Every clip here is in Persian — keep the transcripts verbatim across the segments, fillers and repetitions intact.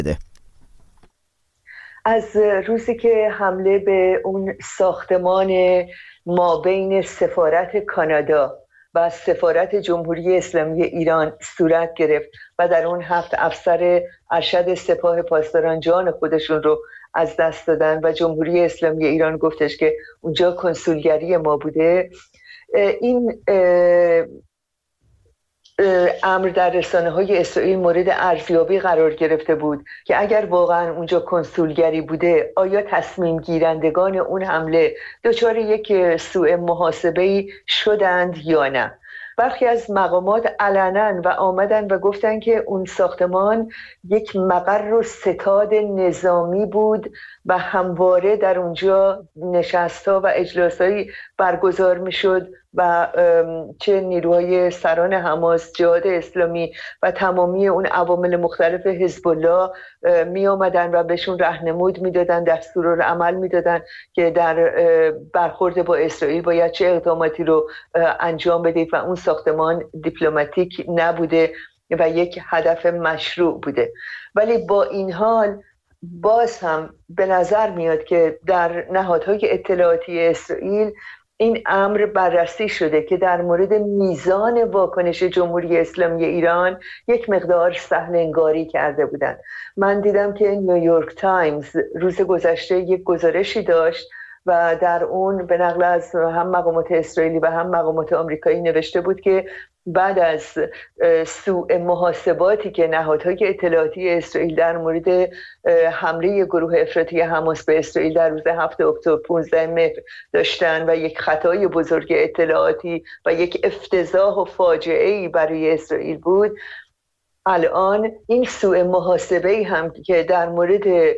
از روزی که حمله به اون ساختمان مابین سفارت کانادا و سفارت جمهوری اسلامی ایران صورت گرفت و در اون هفت افسر ارشد سپاه پاسداران جان خودشون رو از دست دادن و جمهوری اسلامی ایران گفتش که اونجا کنسولگری ما بوده، این امر در رسانه‌های اسرائیل مورد ارزیابی قرار گرفته بود که اگر واقعا اونجا کنسولگری بوده، آیا تصمیم گیرندگان اون حمله دچار یک سوء محاسبه‌ای شدند یا نه. برخی از مقامات علنا و آمدن و گفتن که اون ساختمان یک مقر و ستاد نظامی بود و همواره در اونجا نشست‌ها و اجلاس‌هایی برگزار می‌شد و چه نیروهای سران حماس، جهاد اسلامی و تمامی اون عوامل مختلف حزب الله می آمدن و بهشون راهنمود میدادن، دستورالعمل میدادن که در برخورد با اسرائیل باید چه اقداماتی رو انجام بدید و اون ساختمان دیپلماتیک نبوده و یک هدف مشروع بوده. ولی با این حال باز هم به نظر میاد که در نهادهای اطلاعاتی اسرائیل این امر بررسی شده که در مورد میزان واکنش جمهوری اسلامی ایران یک مقدار سهل‌انگاری کرده بودند. من دیدم که نیویورک تایمز روز گذشته یک گزارشی داشت و در اون به نقل از هم مقامات اسرائیلی و هم مقامات آمریکایی نوشته بود که بعد از سوء محاسباتی که نهادهای اطلاعاتی اسرائیل در مورد حمله گروه افراطی حماس به اسرائیل در روز هفتم اکتبر پانزده مهر داشتن و یک خطای بزرگ اطلاعاتی و یک افتضاح و فاجعه‌ای برای اسرائیل بود، الان این سوء محاسبه‌ای هم که در مورد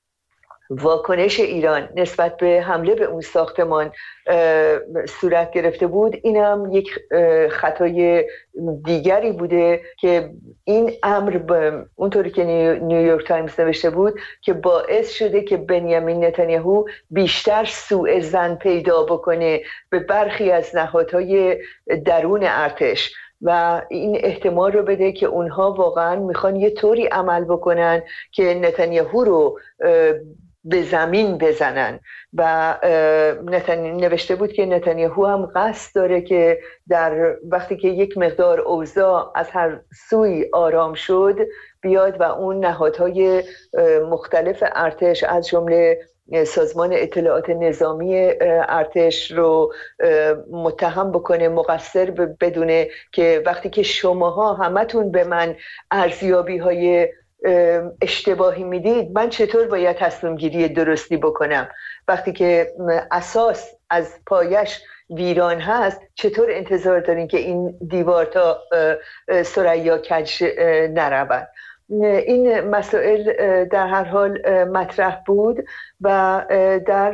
واکنش ایران نسبت به حمله به اون ساختمان صورت گرفته بود، این هم یک خطای دیگری بوده که این امر اونطوری که نیویورک تایمز نوشته بود که باعث شده که بنیامین نتانیاهو بیشتر سوء ظن پیدا بکنه به برخی از نهادهای درون ارتش و این احتمال رو بده که اونها واقعا میخوان یه طوری عمل بکنن که نتانیاهو رو به زمین بزنن و نوشته بود که نتانیاهو هم قصد داره که در وقتی که یک مقدار اوضاع از هر سوی آرام شد بیاد و اون نهادهای مختلف ارتش از جمله سازمان اطلاعات نظامی ارتش رو متهم بکنه، مقصر بدونه که وقتی که شماها همتون به من ارزیابی های اشتباهی میدید، من چطور باید تصمیم گیری درستی بکنم؟ وقتی که اساس از پایش ویران هست، چطور انتظار دارین که این دیوار تا ثریا کج نرود؟ این مسائل در هر حال مطرح بود و در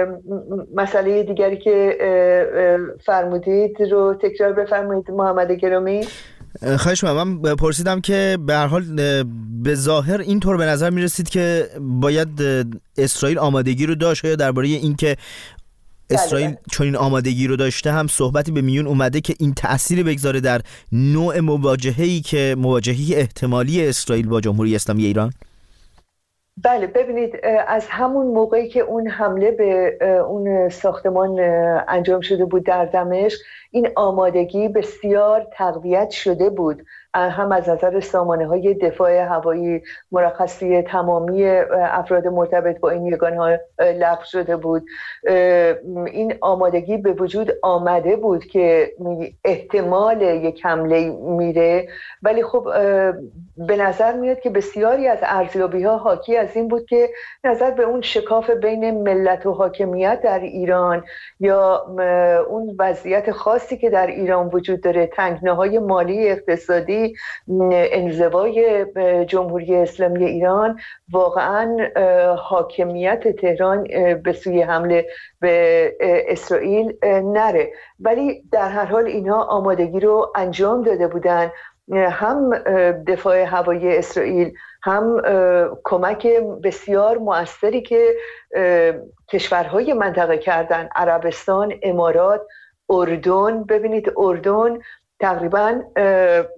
مسئله دیگری که فرمودید رو تکرار بفرمایید محمد گرامی. خواهش می‌کنم. من پرسیدم که به هر حال به ظاهر اینطور به نظر می‌رسید که باید اسرائیل آمادگی رو داشت، یا درباره این که اسرائیل چون این آمادگی رو داشته هم صحبتی به میون اومده که این تأثیر بگذاره در نوع مواجهه‌ای که مواجهه احتمالی اسرائیل با جمهوری اسلامی ایران؟ بله، ببینید از همون موقعی که اون حمله به اون ساختمان انجام شده بود در دمشق، این آمادگی بسیار تقویت شده بود، هم از نظر سامانه‌های دفاع هوایی مرخصی تمامی افراد مرتبط با این یگان‌ها لغو شده بود. این آمادگی به وجود آمده بود که احتمال یک حمله میره، ولی خب به نظر میاد که بسیاری از ارزیابی‌ها حاکی از این بود که نظر به اون شکاف بین ملت و حاکمیت در ایران یا اون وضعیت خاصی که در ایران وجود داره، تنگناهای مالی اقتصادی، انزوای جمهوری اسلامی ایران، واقعا حاکمیت تهران به سوی حمله به اسرائیل نره. ولی در هر حال اینها آمادگی رو انجام داده بودن، هم دفاع هوایی اسرائیل، هم کمک بسیار مؤثری که کشورهای منطقه کردن، عربستان، امارات، اردن. ببینید اردن تقریباً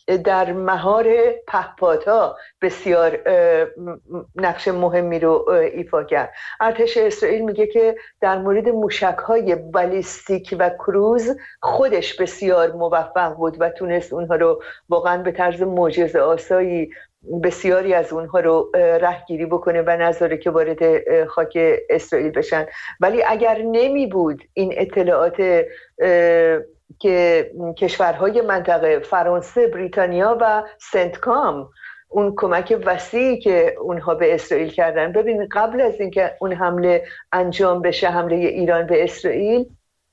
در مهار پهپادها بسیار نقش مهمی رو ایفا کرد. ارتش اسرائیل میگه که در مورد موشک‌های بالیستیک و کروز خودش بسیار موفق بود و تونست اونها رو واقعا به طرز معجزه‌آسایی بسیاری از اونها رو رهگیری بکنه و نذاره که وارد خاک اسرائیل بشن. ولی اگر نمی بود این اطلاعات که کشورهای منطقه، فرانسه، بریتانیا و سنتکام، اون کمک وسیعی که اونها به اسرائیل کردن، ببین قبل از اینکه اون حمله انجام بشه، حمله ایران به اسرائیل،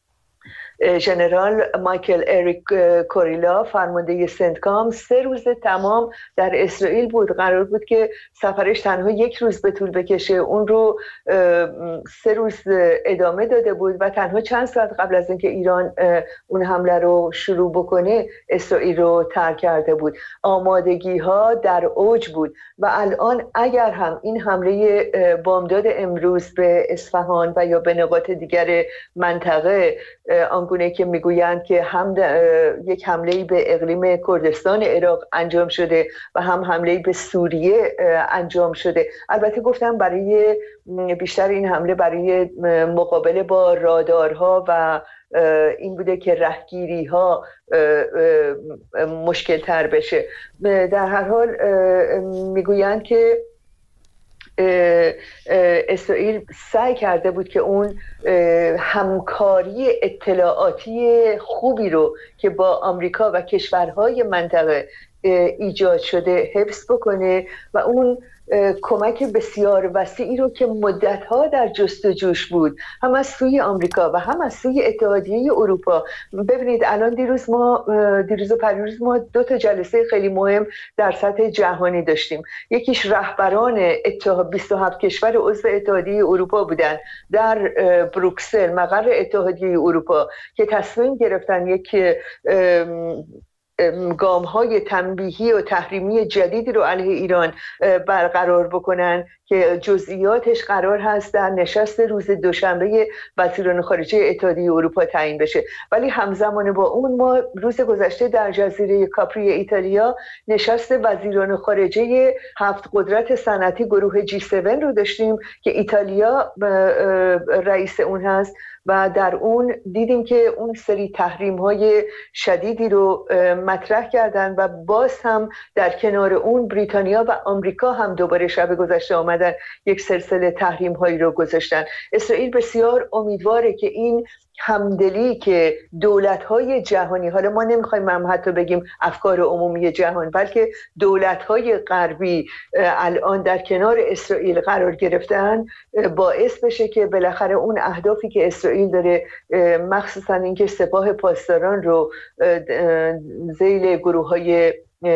ژنرال مایکل اریک کوریلا فرمانده سنتکام سه روز تمام در اسرائیل بود. قرار بود که سفرش تنها یک روز به طول بکشه، اون رو سه روز ادامه داده بود و تنها چند ساعت قبل از اینکه ایران اون حمله رو شروع بکنه اسرائیل رو ترک کرده بود. آمادگی ها در اوج بود و الان اگر هم این حمله بامداد امروز به اصفهان و یا به نقاط دیگر منطقه آنگونه که میگویند که هم یک حمله‌ای به اقلیم کردستان عراق انجام شده و هم حمله‌ای به سوریه انجام شده، البته گفتم برای بیشتر این حمله برای مقابله با رادارها و این بوده که رهگیری ها مشکل تر بشه. در هر حال میگویند که اسرائیل سعی کرده بود که اون همکاری اطلاعاتی خوبی رو که با آمریکا و کشورهای منطقه ایجاد شده حفظ بکنه و اون کمک بسیار وسیعی رو که مدتها در جستجوش بود، هم از سوی آمریکا و هم از سوی اتحادیه اروپا. ببینید الان دیروز ما دیروز و پریروز ما دو تا جلسه خیلی مهم در سطح جهانی داشتیم. یکیش رهبران اتحاد بیست و هفت کشور عضو اتحادیه اروپا بودن در بروکسل، مقر اتحادیه اروپا، که تصمیم گرفتن یک گام‌های تنبیهی و تحریمی جدیدی رو علیه ایران برقرار بکنن که جزئیاتش قرار هست در نشست روز دوشنبه وزیران خارجه اتحادیه اروپا تعیین بشه. ولی همزمان با اون ما روز گذشته در جزیره کاپری ایتالیا نشست وزیران خارجه هفت قدرت صنعتی گروه جی هفت رو داشتیم که ایتالیا رئیس اون هست و در اون دیدیم که اون سری تحریم‌های شدیدی رو مطرح کردن و باز هم در کنار اون بریتانیا و آمریکا هم دوباره شب گذشته آمدن یک سلسله تحریم‌هایی رو گذاشتن. اسرائیل بسیار امیدواره که این همدلی که دولت‌های جهانی، حالا ما نمی‌خوایم هم حتی بگیم افکار عمومی جهان، بلکه دولت‌های غربی الان در کنار اسرائیل قرار گرفتن، باعث بشه که بالاخره اون اهدافی که اسرائیل داره، مخصوصا اینکه سپاه پاسداران رو ذیل گروه‌های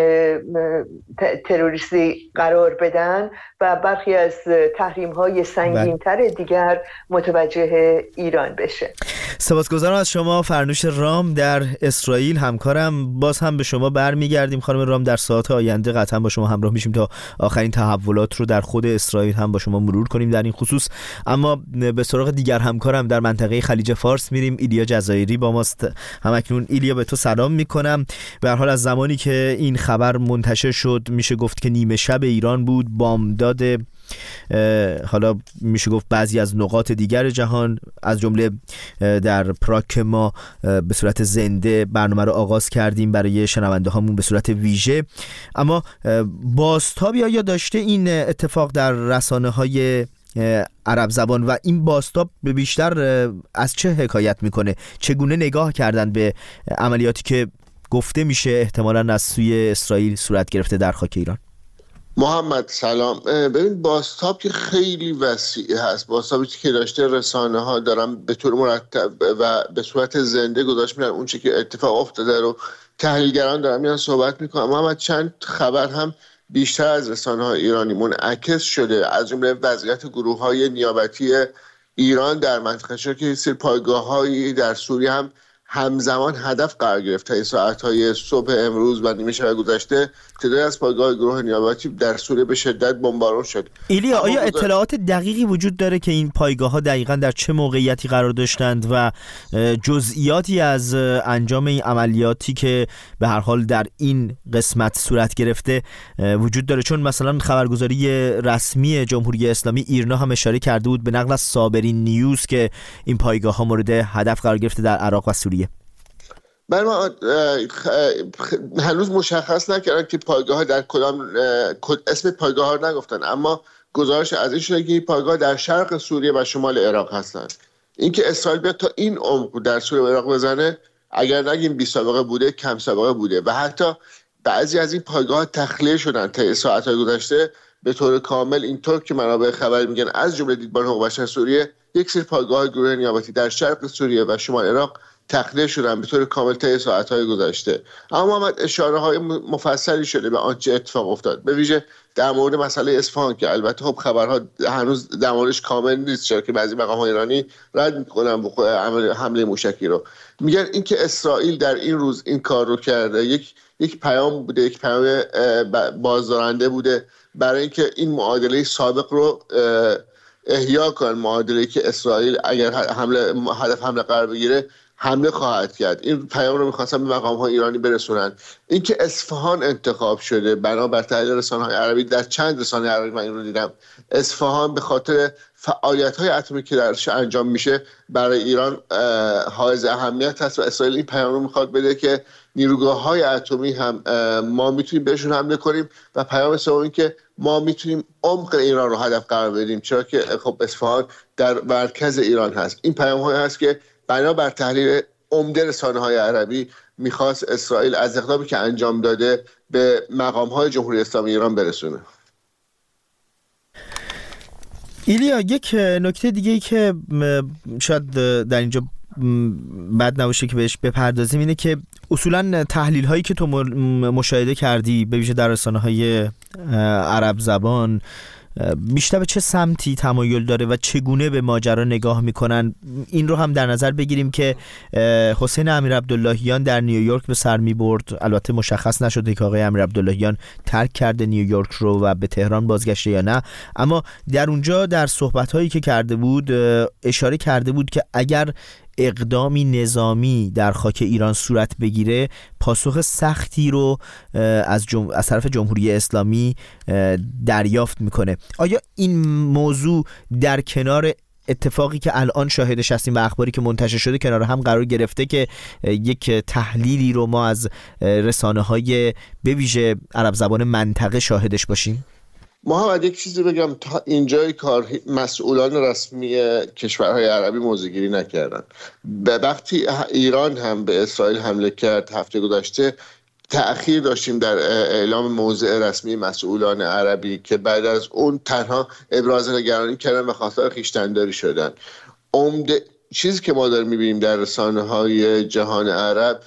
تروریستی قرار بدن و برخی از تحریم‌های سنگین‌تر دیگر متوجه ایران بشه. سپاسگزارم از شما فرنوش رام در اسرائیل، همکارم. باز هم به شما برمیگردیم خانم رام، در ساعات آینده قطعا با شما همراه میشیم تا آخرین تحولات رو در خود اسرائیل هم با شما مرور کنیم در این خصوص. اما به سراغ دیگر همکارم در منطقه خلیج فارس میریم. ایلیا جزایری با ماست همکنون. ایلیا به تو سلام میکنم. به هر حال از زمانی که این خبر منتشر شد میشه گفت که نیمه شب ایران بود، بامداد حالا میشه گفت بعضی از نقاط دیگر جهان از جمله در پراگ که ما به صورت زنده برنامه رو آغاز کردیم برای شنونده هامون به صورت ویژه. اما بازتابی آیا داشته این اتفاق در رسانه های عرب زبان و این بازتاب به بیشتر از چه حکایت میکنه؟ چگونه نگاه کردن به عملیاتی که گفته میشه احتمالاً از سوی اسرائیل صورت گرفته در خاک ایران؟ محمد سلام. ببین بازتاب که خیلی وسیع هست. بازتابی که داشته رسانه ها دارن به طور مرتب و به صورت زنده گذاشت میرن اون چه که اتفاق افتاده رو تحلیلگران دارن میرن صحبت میکنن. محمد چند خبر هم بیشتر از رسانه های ایرانی منعکس شده، از جمله وضعیت گروه های نیابتی ایران در منطقه شده که سری پایگاه هایی در سوریه هم همزمان هدف قرار گرفت. تا ساعت های صبح امروز و نیمه شب گذشته تعدادی از پایگاه گروه نیابتی در سوریه به شدت بمباران شد. ایلیا، آیا اطلاعات دقیقی وجود داره که این پایگاه‌ها دقیقاً در چه موقعیتی قرار داشتند و جزئیاتی از انجام این عملیاتی که به هر حال در این قسمت صورت گرفته وجود داره؟ چون مثلا خبرگزاری رسمی جمهوری اسلامی ایرنا هم اشاره کرده بود به نقل از صابرین نیوز که این پایگاه‌ها مورد هدف قرار گرفته در عراق و سوریه. من ما هنوز مشخص نکردن که پایگاه ها در کدام، اسم پایگاه ها رو نگفتن، اما گزارش از این شده که این پایگاه در شرق سوریه و شمال عراق هستند. اینکه اسرائیل بیاد تا این عمق در سوریه و عراق بزنه، اگر نگیم بی سابقه بوده، کم سابقه بوده و حتی بعضی از این پایگاه ها تخلیه شدن تا ساعت‌های گذشته به طور کامل. اینطور که منابع خبری میگن از جمله دیدبان حقوق بشر سوریه، یک سری پایگاه گروه نیابتی در شرق سوریه و شمال عراق تخلیه شدن به طور کامل طی ساعت‌های گذشته. اما محمد اشاره‌های مفصلی شده به آنچه اتفاق افتاد، به ویژه در مورد مسئله اصفهان که البته خب خبرها هنوز در موردش کامل نیست، چرا که بعضی مقام‌های ایرانی رد می‌کنن وقوع عمل حمله موشکی رو. میگن اینکه اسرائیل در این روز این کار رو کرده یک یک پیام بوده، یک پیام بازدارنده بوده برای اینکه این معادله سابق رو احیا کنن، معادله‌ای که اسرائیل اگر حمله هدف حمله قرار بگیره حمله خواهد کرد. این پیام رو می‌خواستن به مقام‌های ایرانی برسونن. اینکه اصفهان انتخاب شده بنابر تحلیل رسانه‌های عربی، در چند رسانه عربی من این رو دیدم، اصفهان به خاطر فعالیت‌های اتمی که درش انجام میشه برای ایران حائز اهمیت هست و اسرائیل این پیام رو می‌خواد بده که نیروگاه‌های اتمی هم ما میتونیم بهشون حمله کنیم و پیام سوم این که ما میتونیم عمق ایران رو هدف قرار بدیم، چرا که خب اصفهان در مرکز ایران هست. این پیام‌هایی هست که بنابر تحلیل عمده رسانه‌های عربی میخواست اسرائیل از اقدامی که انجام داده به مقام‌های جمهوری اسلامی ایران برسونه. ایلیا، یک نکته دیگه ای که شاید در اینجا بد نباشه که بهش بپردازیم اینه که اصولاً تحلیل هایی که تو مشاهده کردی به ویژه در رسانه‌های عرب زبان بیشتر به چه سمتی تمایل داره و چگونه به ماجرا نگاه میکنن؟ این رو هم در نظر بگیریم که حسین امیرعبداللهیان در نیویورک به سر میبرد، البته مشخص نشده که آقای امیرعبداللهیان ترک کرده نیویورک رو و به تهران بازگشته یا نه، اما در اونجا در صحبت‌هایی که کرده بود اشاره کرده بود که اگر اقدامی نظامی در خاک ایران صورت بگیره پاسخ سختی رو از, جم... از طرف جمهوری اسلامی دریافت میکنه. آیا این موضوع در کنار اتفاقی که الان شاهدش هستیم و اخباری که منتشر شده کنار هم قرار گرفته که یک تحلیلی رو ما از رسانه‌های به ویژه عرب زبان منطقه شاهدش باشیم؟ محمد یک چیزی بگم، تا اینجای کار مسئولان رسمی کشورهای عربی موضع‌گیری نکردن. به وقتی ایران هم به اسرائیل حمله کرد هفته گذشته، تأخیر داشتیم در اعلام موضع رسمی مسئولان عربی که بعد از اون تنها ابراز نگرانی کردن و خواستار خویشتن‌داری شدن. عمده چیزی که ما داریم می‌بینیم در رسانه‌های جهان عرب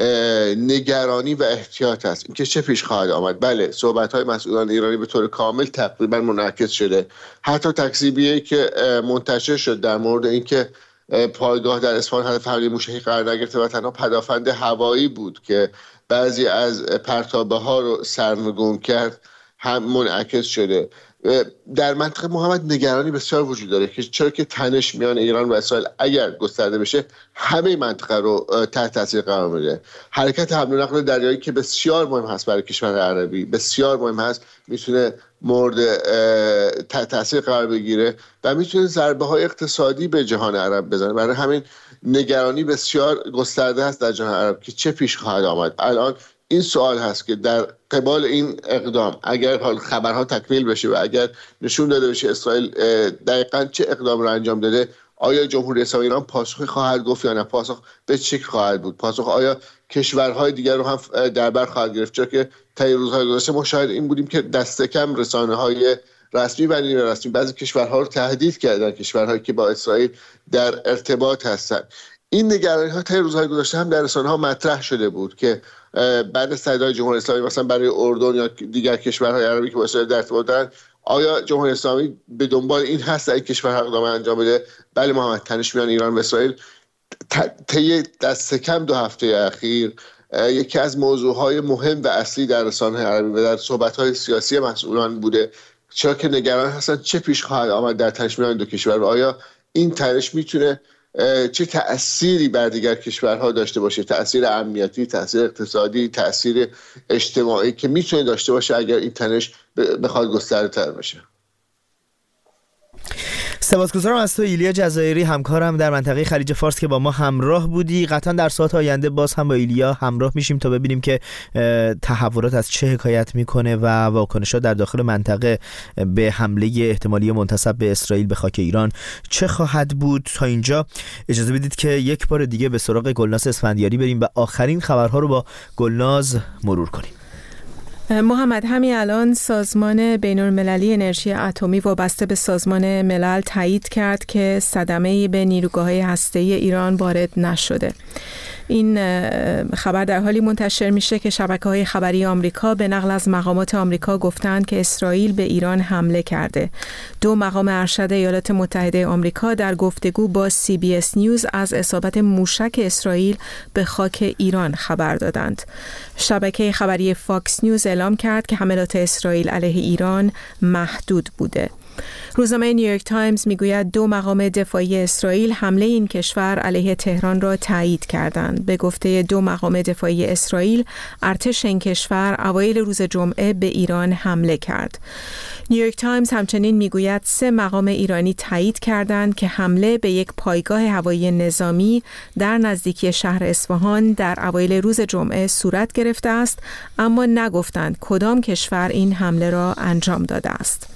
نگرانی و احتیاط است، اینکه چه پیش خواهد آمد. بله، صحبت‌های مسئولان ایرانی به طور کامل تقریبا منعکس شده. حتی تکذیبیه که منتشر شد در مورد اینکه پایگاه در اصفهان هدف حمله موشکی قرار نگرفته و تنها پدافند هوایی بود که بعضی از پرتابه ها رو سرنگون کرد هم منعکس شده. در منطقه محمد نگرانی بسیار وجود داره که چرا که تنش میان ایران و اسرائیل اگر گسترده بشه همه منطقه رو تحت تاثیر قرار میده. حرکت حمل و نقل دریایی که بسیار مهم هست برای کشور عربی، بسیار مهم هست، میتونه مورد تحت تاثیر قرار بگیره و میتونه ضربه های اقتصادی به جهان عرب بزنه. برای همین نگرانی بسیار گسترده هست در جهان عرب که چه پیش خواهد آمد. الان این سوال هست که در قبال این اقدام اگر حال خبرها تکمیل بشه و اگر نشون داده بشه اسرائیل دقیقاً چه اقدام رو انجام داده، آیا جمهوری اسلامی ایران پاسخی خواهد گفت یا نه؟ پاسخ به چه شکل خواهد بود؟ پاسخ آیا کشورهای دیگر رو هم در بر خواهد گرفت؟ چرا که طی روزهای گذشته ما شاهد این بودیم که دست کم رسانه‌های رسمی و غیر رسمی بعضی کشورها رو تهدید کردن، کشورهایی که با اسرائیل در ارتباط هستند. این نگرانی‌ها طی روزهای گذشته هم در رسانه‌ها مطرح شده بود که بعد از تهدیدهای جمهوری اسلامی مثلا برای اردن یا دیگر کشورهای عربی که با اسرائیل در ارتباط دارن، آیا جمهوری اسلامی به دنبال این هست در این کشورها اقدام انجام بده؟ بله محمد، تنش میان ایران و اسرائیل طی دست کم دو هفته اخیر یکی از موضوعهای مهم و اصلی در رسانه‌های عربی و در صحبت‌های سیاسی مسئولان بوده، چرا که نگران هستن چه پیش خواهد آمد در تنش میان دو کشور و آیا این تنش میتونه چه تأثیری بر دیگر کشورها داشته باشه، تأثیر امنیتی، تأثیر اقتصادی، تأثیر اجتماعی که میتونه داشته باشه اگر این تنش بخواد گسترده‌تر بشه. سپاسگزارم از تو ایلیا جزایری، همکارم در منطقه خلیج فارس که با ما همراه بودی. قطعا در ساعات آینده باز هم با ایلیا همراه میشیم تا ببینیم که تحولات از چه حکایت میکنه و واکنش‌ها در داخل منطقه به حمله احتمالی منتسب به اسرائیل به خاک ایران چه خواهد بود. تا اینجا اجازه بدید که یک بار دیگه به سراغ گلناز اسفندیاری بریم و آخرین خبرها رو با گلناز مرور کنیم. محمد، همین الان سازمان بین‌المللی انرژی اتمی وابسته به سازمان ملل تایید کرد که صدمه‌ای به نیروگاه‌های هسته‌ای ایران وارد نشده. این خبر در حالی منتشر میشه که شبکه‌های خبری آمریکا به نقل از مقامات آمریکا گفتند که اسرائیل به ایران حمله کرده. دو مقام ارشد ایالات متحده آمریکا در گفتگو با سی بی اس نیوز از اصابت موشک اسرائیل به خاک ایران خبر دادند. شبکه خبری فاکس نیوز اعلام کرد که حملات اسرائیل علیه ایران محدود بوده. روزنامه نیویورک تایمز میگوید دو مقام دفاعی اسرائیل حمله این کشور علیه تهران را تایید کردند. به گفته دو مقام دفاعی اسرائیل، ارتش این کشور اوایل روز جمعه به ایران حمله کرد. نیویورک تایمز همچنین میگوید سه مقام ایرانی تایید کردند که حمله به یک پایگاه هوایی نظامی در نزدیکی شهر اصفهان در اوایل روز جمعه صورت گرفته است، اما نگفتند کدام کشور این حمله را انجام داده است.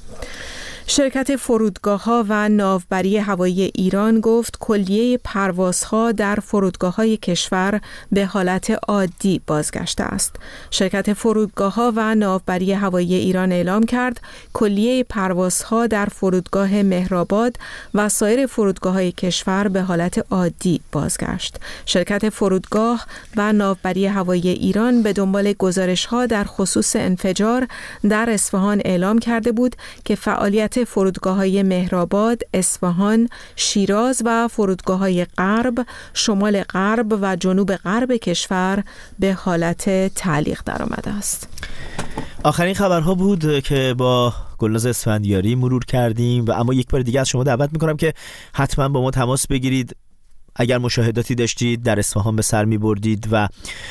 شرکت فرودگاه‌ها و ناوبری هوایی ایران گفت کلیه پروازها در فرودگاه‌های کشور به حالت عادی بازگشته است. شرکت فرودگاه‌ها و ناوبری هوایی ایران اعلام کرد کلیه پروازها در فرودگاه مهرآباد و سایر فرودگاه‌های کشور به حالت عادی بازگشت. شرکت فرودگاه و ناوبری هوایی ایران به دنبال گزارش‌ها در خصوص انفجار در اصفهان اعلام کرده بود که فعالیت فرودگاه‌های مهرآباد، اصفهان، شیراز و فرودگاه‌های غرب، شمال غرب و جنوب غرب کشور به حالت تعلیق درآمده است. آخرین خبرها بود که با گلناز اسفندیاری مرور کردیم و اما یک بار دیگه از شما دعوت می‌کنم که حتما با ما تماس بگیرید. اگر مشاهداتی داشتید در اصفهان به سر می بردید و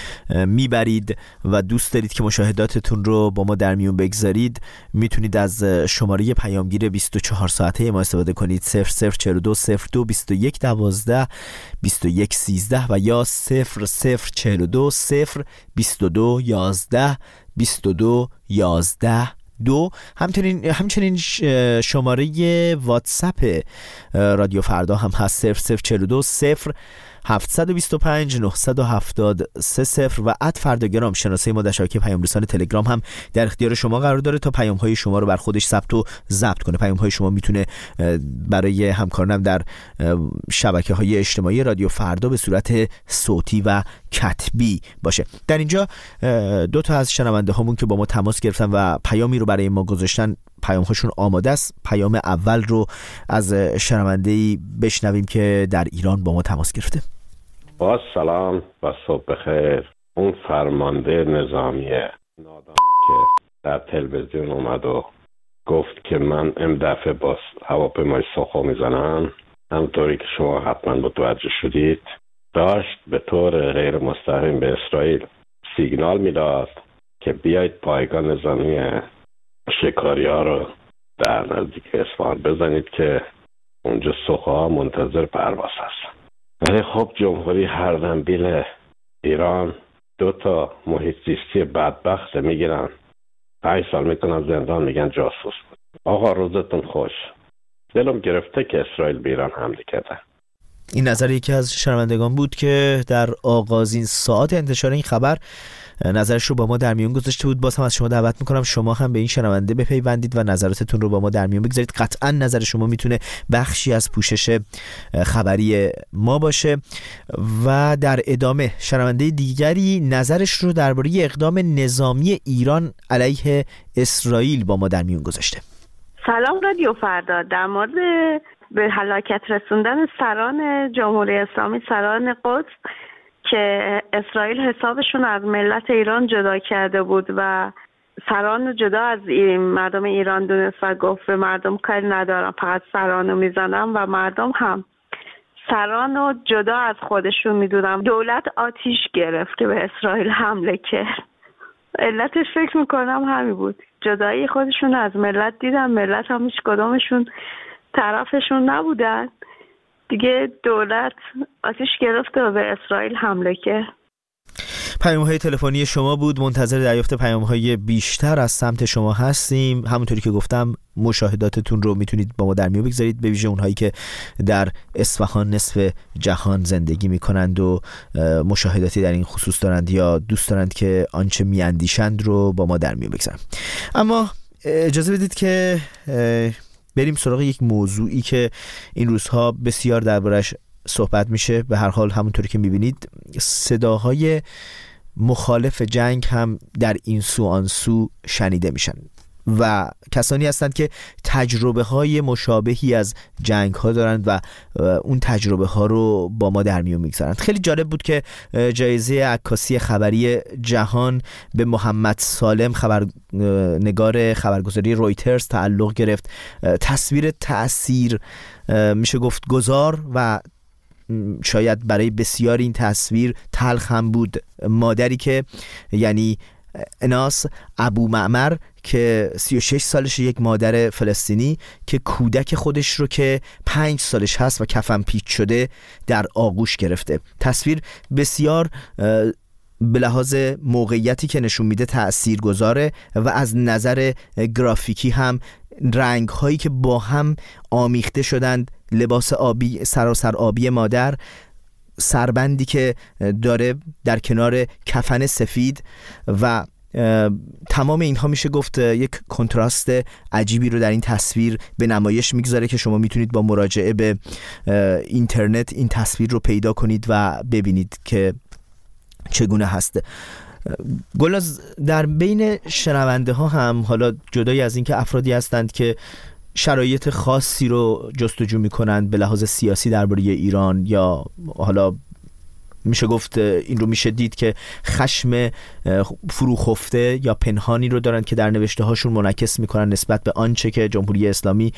میبرید و دوست دارید که مشاهداتتون رو با ما در میون بگذارید، میتونید از شماره پیامگیر بیست و چهار ساعته ما استفاده کنید. صفر صفر چهل و دو صفر دو بیست و یک دوازده بیست و یک سیزده و یا صفر صفر چهل و دو صفر بیست و دو یازده بیست و دو یازده دو. همچنین همچنین شماره واتساپ رادیو فردا هم هست صفر صفر چهل و دو صفر هفت دو پنج نه هفت سه صفر و ات فرداگرام شناسه ما در شبکه پیام رسان تلگرام هم در اختیار شما قرار داره تا پیام های شما رو بر خودش ثبت و ضبط کنه. پیام های شما میتونه برای همکارانم در شبکه های اجتماعی رادیو فردا به صورت صوتی و کتبی باشه. در اینجا دو تا از شنونده هامون که با ما تماس گرفتن و پیامی رو برای ما گذاشتن، پیام هاشون آماده است. پیام اول رو از شنونده‌ای بشنویم که در ایران با ما تماس گرفته. با سلام و صبح بخیر. اون فرمانده نظامی نادان که در تلویزیون اومد و گفت که من این دفعه با هواپیمای سخو میزنم، همطوری که شما حتما متوجه شدید، داشت به طور غیر مستقیم به اسرائیل سیگنال میداد که بیایید پایگاه نظامی شکاری ها رو در نزدیک اصفهان بزنید که اونجا سخوها منتظر پرواز هست. ولی خب جمهوری هردنبیل ایران دو تا محیط زیستی بدبخت میگیرن، پنج سال میکنن زندان، میگن جاسوس. آقا روزتون خوش. دلم گرفته که اسرائیل به ایران حمله کرده. این نظر یکی از شنوندگان بود که در آغازین ساعت انتشار این خبر نظرش رو با ما در میون گذاشته بود. باز هم از شما دعوت میکنم شما هم به این شنونده بپیوندید و نظراتتون رو با ما در میون بگذارید. قطعا نظر شما میتونه بخشی از پوشش خبری ما باشه. و در ادامه شنونده دیگری نظرش رو درباره اقدام نظامی ایران علیه اسرائیل با ما در میون گذاشته. سلام رادیو فردا. در مورد به هلاکت رسوندن سران جمهوری اسلامی، سران قدس که اسرائیل حسابشون از ملت ایران جدا کرده بود و سران رو جدا از این مردم ایران دونست و گفت به مردم کاری ندارم، فقط سران رو میزنم و مردم هم سران رو جدا از خودشون میدونم. دولت آتیش گرفت که به اسرائیل حمله کرد. علتش فکر میکنم همین بود، جدایی خودشون از ملت دیدن، ملت هم هیچ کدامشون طرفشون نبودن دیگه. دولت آتیش گرفت و به اسرائیل حمله کرد. پیام‌های تلفنی شما بود، منتظر دریافت پیام‌های بیشتر از سمت شما هستیم. همونطوری که گفتم مشاهداتتون رو میتونید با ما در میون بگذارید، به ویژه اونهایی که در اصفهان نصف جهان زندگی میکنند و مشاهداتی در این خصوص دارند یا دوست دارند که آنچه میاندیشند رو با ما در میون بگذارن. اما اجازه بدید که بریم سراغ یک موضوعی که این روزها بسیار دربارش صحبت میشه. به هر حال همونطوری که میبینید صداهای مخالف جنگ هم در این سو آن سو شنیده میشن و کسانی هستند که تجربه های مشابهی از جنگ ها دارند و اون تجربه ها رو با ما در میون میگذارند. خیلی جالب بود که جایزه عکاسی خبری جهان به محمد سالم خبرنگار خبرگزاری رویترز تعلق گرفت. تصویر تأثیر میشه گفت گذار و شاید برای بسیار این تصویر تلخ هم بود. مادری که یعنی اناس ابو معمر که سی و شش سالش، یک مادر فلسطینی که کودک خودش رو که پنج سالش هست و کفن پیچ شده در آغوش گرفته. تصویر بسیار به لحاظ موقعیتی که نشون میده تأثیر گذاره و از نظر گرافیکی هم رنگ هایی که با هم آمیخته شدند، لباس آبی سراسر آبی مادر، سربندی که داره در کنار کفن سفید و تمام اینها میشه گفت یک کنتراست عجیبی رو در این تصویر به نمایش میگذاره که شما میتونید با مراجعه به اینترنت این تصویر رو پیدا کنید و ببینید که چگونه هست. گلناز، در بین شنونده ها هم حالا جدای از این که افرادی هستند که شرایط خاصی رو جستجو میکنند به لحاظ سیاسی درباره ایران، یا حالا میشه گفت این رو میشه دید که خشم فروخفته یا پنهانی رو دارن که در نوشته هاشون منعکس میکنن نسبت به آنچه که جمهوری اسلامی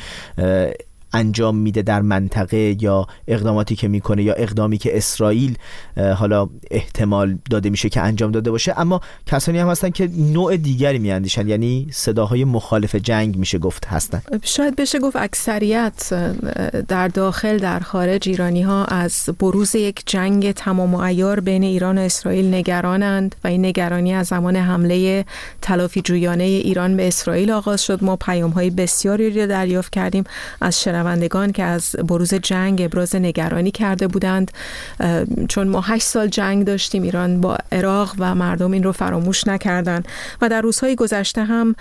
انجام میده در منطقه یا اقداماتی که میکنه یا اقدامی که اسرائیل حالا احتمال داده میشه که انجام داده باشه. اما کسانی هم هستن که نوع دیگری میاندیشن، یعنی صداهای مخالف جنگ میشه گفت هستن. شاید بشه گفت اکثریت در داخل در خارج ایرانی ها از بروز یک جنگ تمام و عیار بین ایران و اسرائیل نگرانند و این نگرانی از زمان حمله تلافی جویانه ایران به اسرائیل آغاز شد. ما پیام های بسیاری رو دریافت کردیم از شنوندگان که از بروز جنگ ابراز نگرانی کرده بودند، چون ما هشت سال جنگ داشتیم ایران با عراق و مردم این رو فراموش نکردند و در روزهای گذشته هم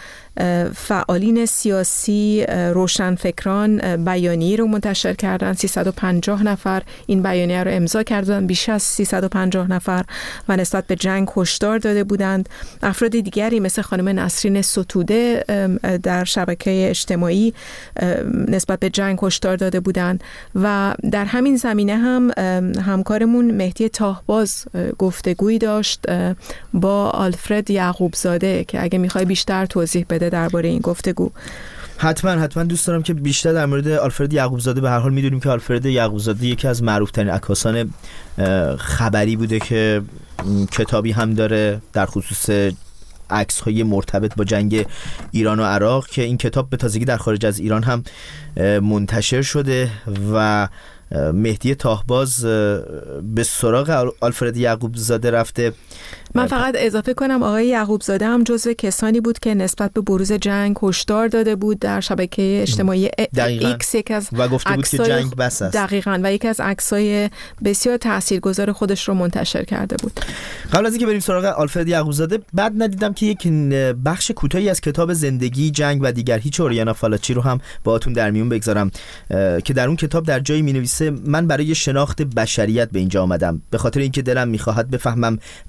فعالین سیاسی روشنفکران بیانیه رو منتشر کردند. سیصد و پنجاه نفر این بیانیه رو امضا کردند، بیش از سیصد و پنجاه نفر و نسبت به جنگ هشدار داده بودند. افراد دیگری مثل خانم نسرین ستوده در شبکه اجتماعی نسبت به جنگ هشدار داده بودند و در همین زمینه هم همکارمون مهدی تاهباز گفتگویی داشت با آلفرد یعقوبزاده که اگه میخوای بیشتر توضیح بده درباره این گفتگو. حتما حتما دوست دارم که بیشتر در مورد آلفرد یعقوبزاده. به هر حال میدونیم که آلفرد یعقوبزاده یکی از معروف‌ترین عکاسان خبری بوده که کتابی هم داره در خصوص عکس‌های مرتبط با جنگ ایران و عراق که این کتاب به تازگی در خارج از ایران هم منتشر شده و مهدی تاهباز به سراغ آلفرد یعقوبزاده رفته. من فقط اضافه کنم آقای یعقوبزاده هم جزو کسانی بود که نسبت به بروز جنگ هشدار داده بود در شبکه اجتماعی ایکس، یک از و گفته بود که جنگ بس است. دقیقاً، و یک از عکسای بسیار تاثیرگذار خودش رو منتشر کرده بود. قبل از اینکه بریم سراغ آلفرد یعقوبزاده، بعد ندیدم که یک بخش کوتاهی از کتاب زندگی، جنگ و دیگر هیچ اوریانا فالاچی رو هم باهاتون در میون بگذارم که در اون کتاب در جایی می‌نویسه من برای شناخت بشریت به اینجا آمدم، به خاطر اینکه دلم می‌خواهد بفهمم مردی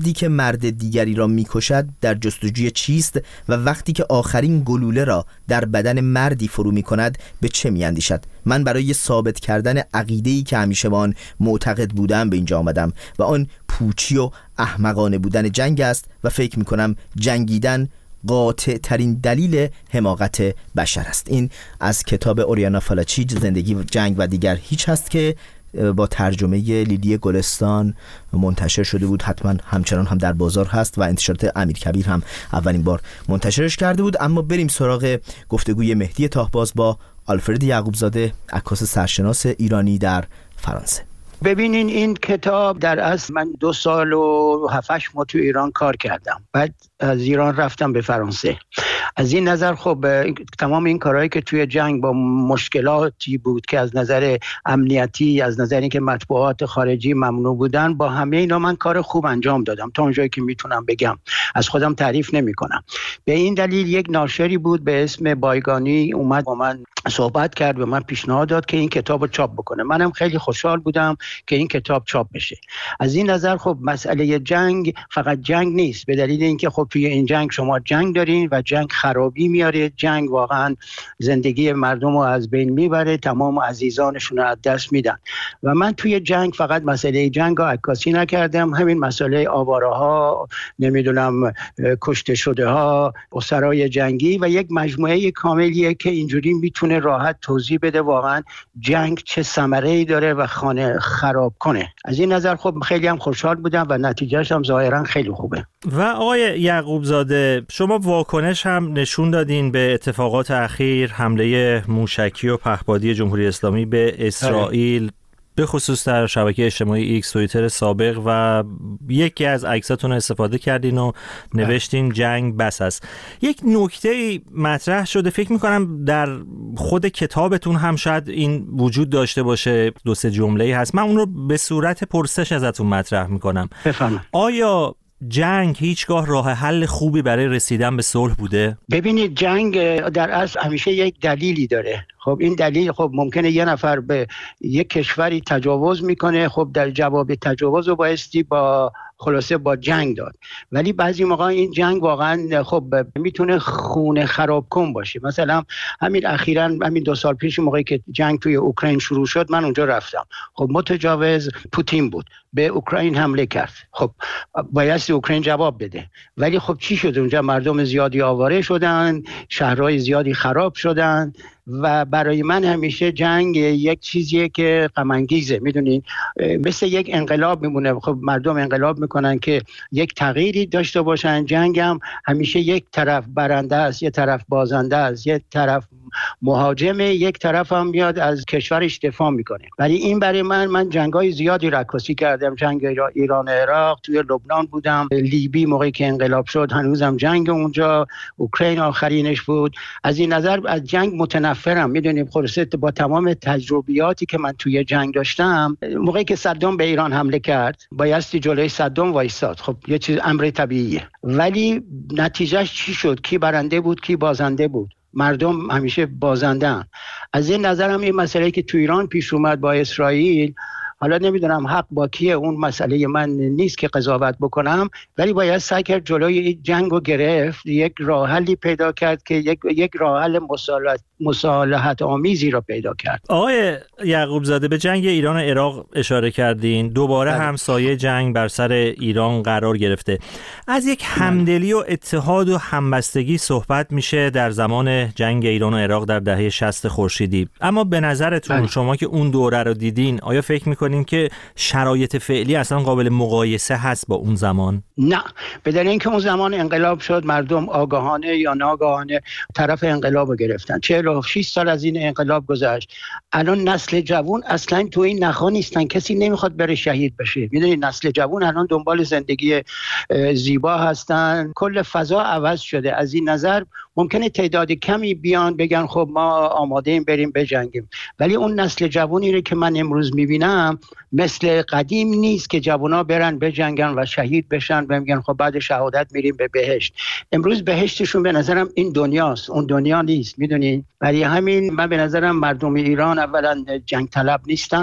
مردی که مرد دیگری را میکشد در جستجوی چیست و وقتی که آخرین گلوله را در بدن مردی فرو میکند به چه میاندیشد؟ من برای ثابت کردن عقیده‌ای که همیشه به آن معتقد بودم به اینجا آمدم و آن پوچی و احمقانه بودن جنگ است و فکر میکنم جنگیدن قاطع ترین دلیل حماقت بشر است. این از کتاب اوریانا فالاچیچ زندگی جنگ و دیگر هیچ هست که با ترجمه لیلی گلستان منتشر شده بود. حتما همچنان هم در بازار هست و انتشارات امیرکبیر هم اولین بار منتشرش کرده بود. اما بریم سراغ گفتگوی مهدی تاهباز با آلفرد یعقوبزاده، عکاس سرشناس ایرانی در فرانسه. ببینین این کتاب در اصل من دو سال و هفتش ماه تو ایران کار کردم، بعد از ایران رفتم به فرانسه. از این نظر خب تمام این کارهایی که توی جنگ با مشکلاتی بود که از نظر امنیتی، از نظر اینکه مطبوعات خارجی ممنوع بودن، با همه اینا من کار خوب انجام دادم تا اونجایی که میتونم بگم. از خودم تعریف نمی کنم. به این دلیل یک ناشری بود به اسم بایگانی اومد با من صحبت کرد و من پیشنهاد داد که این کتاب رو چاپ بکنه. منم خیلی خوشحال بودم که این کتاب چاپ بشه. از این نظر خب مسئله جنگ فقط جنگ نیست، به دلیل اینکه خب توی این جنگ شما جنگ دارین و جنگ خرابی میاره، جنگ واقعا زندگی مردم رو از بین میبره، تمام عزیزانشون رو از دست میدن. و من توی جنگ فقط مسئله جنگ رو عکاسی نکردم، همین مسئله آواره ها، نمیدونم کشته شده ها، اسرای جنگی و یک مجموعه کاملیه که اینجوری میتونه راحت توضیح بده واقعا جنگ چه ثمره‌ای داره و خانه خراب کنه. از این نظر خب خیلی هم خوشحال بودم و نتیجهش هم ظاهرا خیلی خوبه. و آقای یعقوبزاده، شما واکنش هم نشون دادین به اتفاقات اخیر، حمله موشکی و پهپادی جمهوری اسلامی به اسرائیل، به خصوص در شبکه اجتماعی ایکس، توییتر سابق، و یکی از عکساتون استفاده کردین و نوشتین جنگ بس است. یک نکته مطرح شده، فکر میکنم در خود کتابتون هم شاید این وجود داشته باشه، دو سه جمله‌ای هست، من اون رو به صورت پرسش ازتون مطرح میکنم. بفرمایید. آیا جنگ هیچگاه راه حل خوبی برای رسیدن به صلح بوده؟ ببینید جنگ در اصل همیشه یک دلیلی داره. خب این دلیل خب ممکنه یه نفر به یک کشوری تجاوز میکنه، خب در جواب تجاوز رو بایستی با خلاصه با جنگ داد، ولی بعضی موقع این جنگ واقعا خب میتونه خونه خراب کن باشه. مثلا همین اخیراً همین دو سال پیش موقعی که جنگ توی اوکراین شروع شد من اونجا رفتم، خب متجاوز پوتین بود، به اوکراین حمله کرد، خب بایستی اوکراین جواب بده، ولی خب چی شد اونجا؟ مردم زیادی آواره شدن، شهرهای زیادی خراب شدن و برای من همیشه جنگ یک چیزیه که غم انگیزه، میدونین مثل یک انقلاب میمونه. خب مردم انقلاب میکنن که یک تغییری داشته باشن، جنگ هم همیشه یک طرف برنده است، یک طرف بازنده است، یک طرف مهاجمه، یک طرف هم میاد از کشورش دفاع میکنه. ولی این برای من من جنگای زیادی عکاسی کردم، جنگ ایران و عراق، توی لبنان بودم، لیبی موقعی که انقلاب شد هنوزم جنگ اونجا، اوکراین آخرینش بود. از این نظر از جنگ متنفرم. میدونیم خلاصه با تمام تجربیاتی که من توی جنگ داشتم، موقعی که صدام به ایران حمله کرد بایستی جلوی صدام وایساد، خب یه چیز امر طبیعیه، ولی نتیجهش چی شد؟ کی برنده بود کی بازنده بود؟ مردم همیشه بازندن. از این نظر هم این مسئله که تو ایران پیش اومد با اسرائیل، حالا نمیدونم حق با کیه، اون مسئله من نیست که قضاوت بکنم، ولی باید سعی کرد جلوی این جنگ رو گرفت، یک راه حلی پیدا کرد که یک یک راه حل مصالحت مصالحت آمیزی را پیدا کرد. آقای یعقوبزاده، به جنگ ایران و عراق اشاره کردین، دوباره هم سایه جنگ بر سر ایران قرار گرفته. از یک همدلی و اتحاد و همبستگی صحبت میشه در زمان جنگ ایران و عراق در دهه شصت خورشیدی، اما به نظرتون شما که اون دوره رو دیدین، آیا فکر میکنین که شرایط فعلی اصلا قابل مقایسه هست با اون زمان؟ نه، به دلیل اینکه اون زمان انقلاب شد، مردم آگاهانه یا ناآگاهانه طرف انقلاب رو گرفتن. چهل و شش سال از این انقلاب گذشت، الان نسل جوان اصلا تو این نخا نیستن، کسی نمیخواد بره شهید بشه. میدونی نسل جوان الان دنبال زندگی زیبا هستن، کل فضا عوض شده. از این نظر ممکنه تعداد کمی بیان بگن خب ما آماده ایم بریم بجنگیم، ولی اون نسل جوانی رو که من امروز میبینم مثل قدیم نیست که جوانا برن بجنگن و شهید بشن و میگن خب بعد شهادت میریم به بهشت. امروز بهشتشون به نظرم این دنیاست، اون دنیا نیست. میدونین برای همین من به نظرم مردم ایران اولا جنگ طلب نیستن،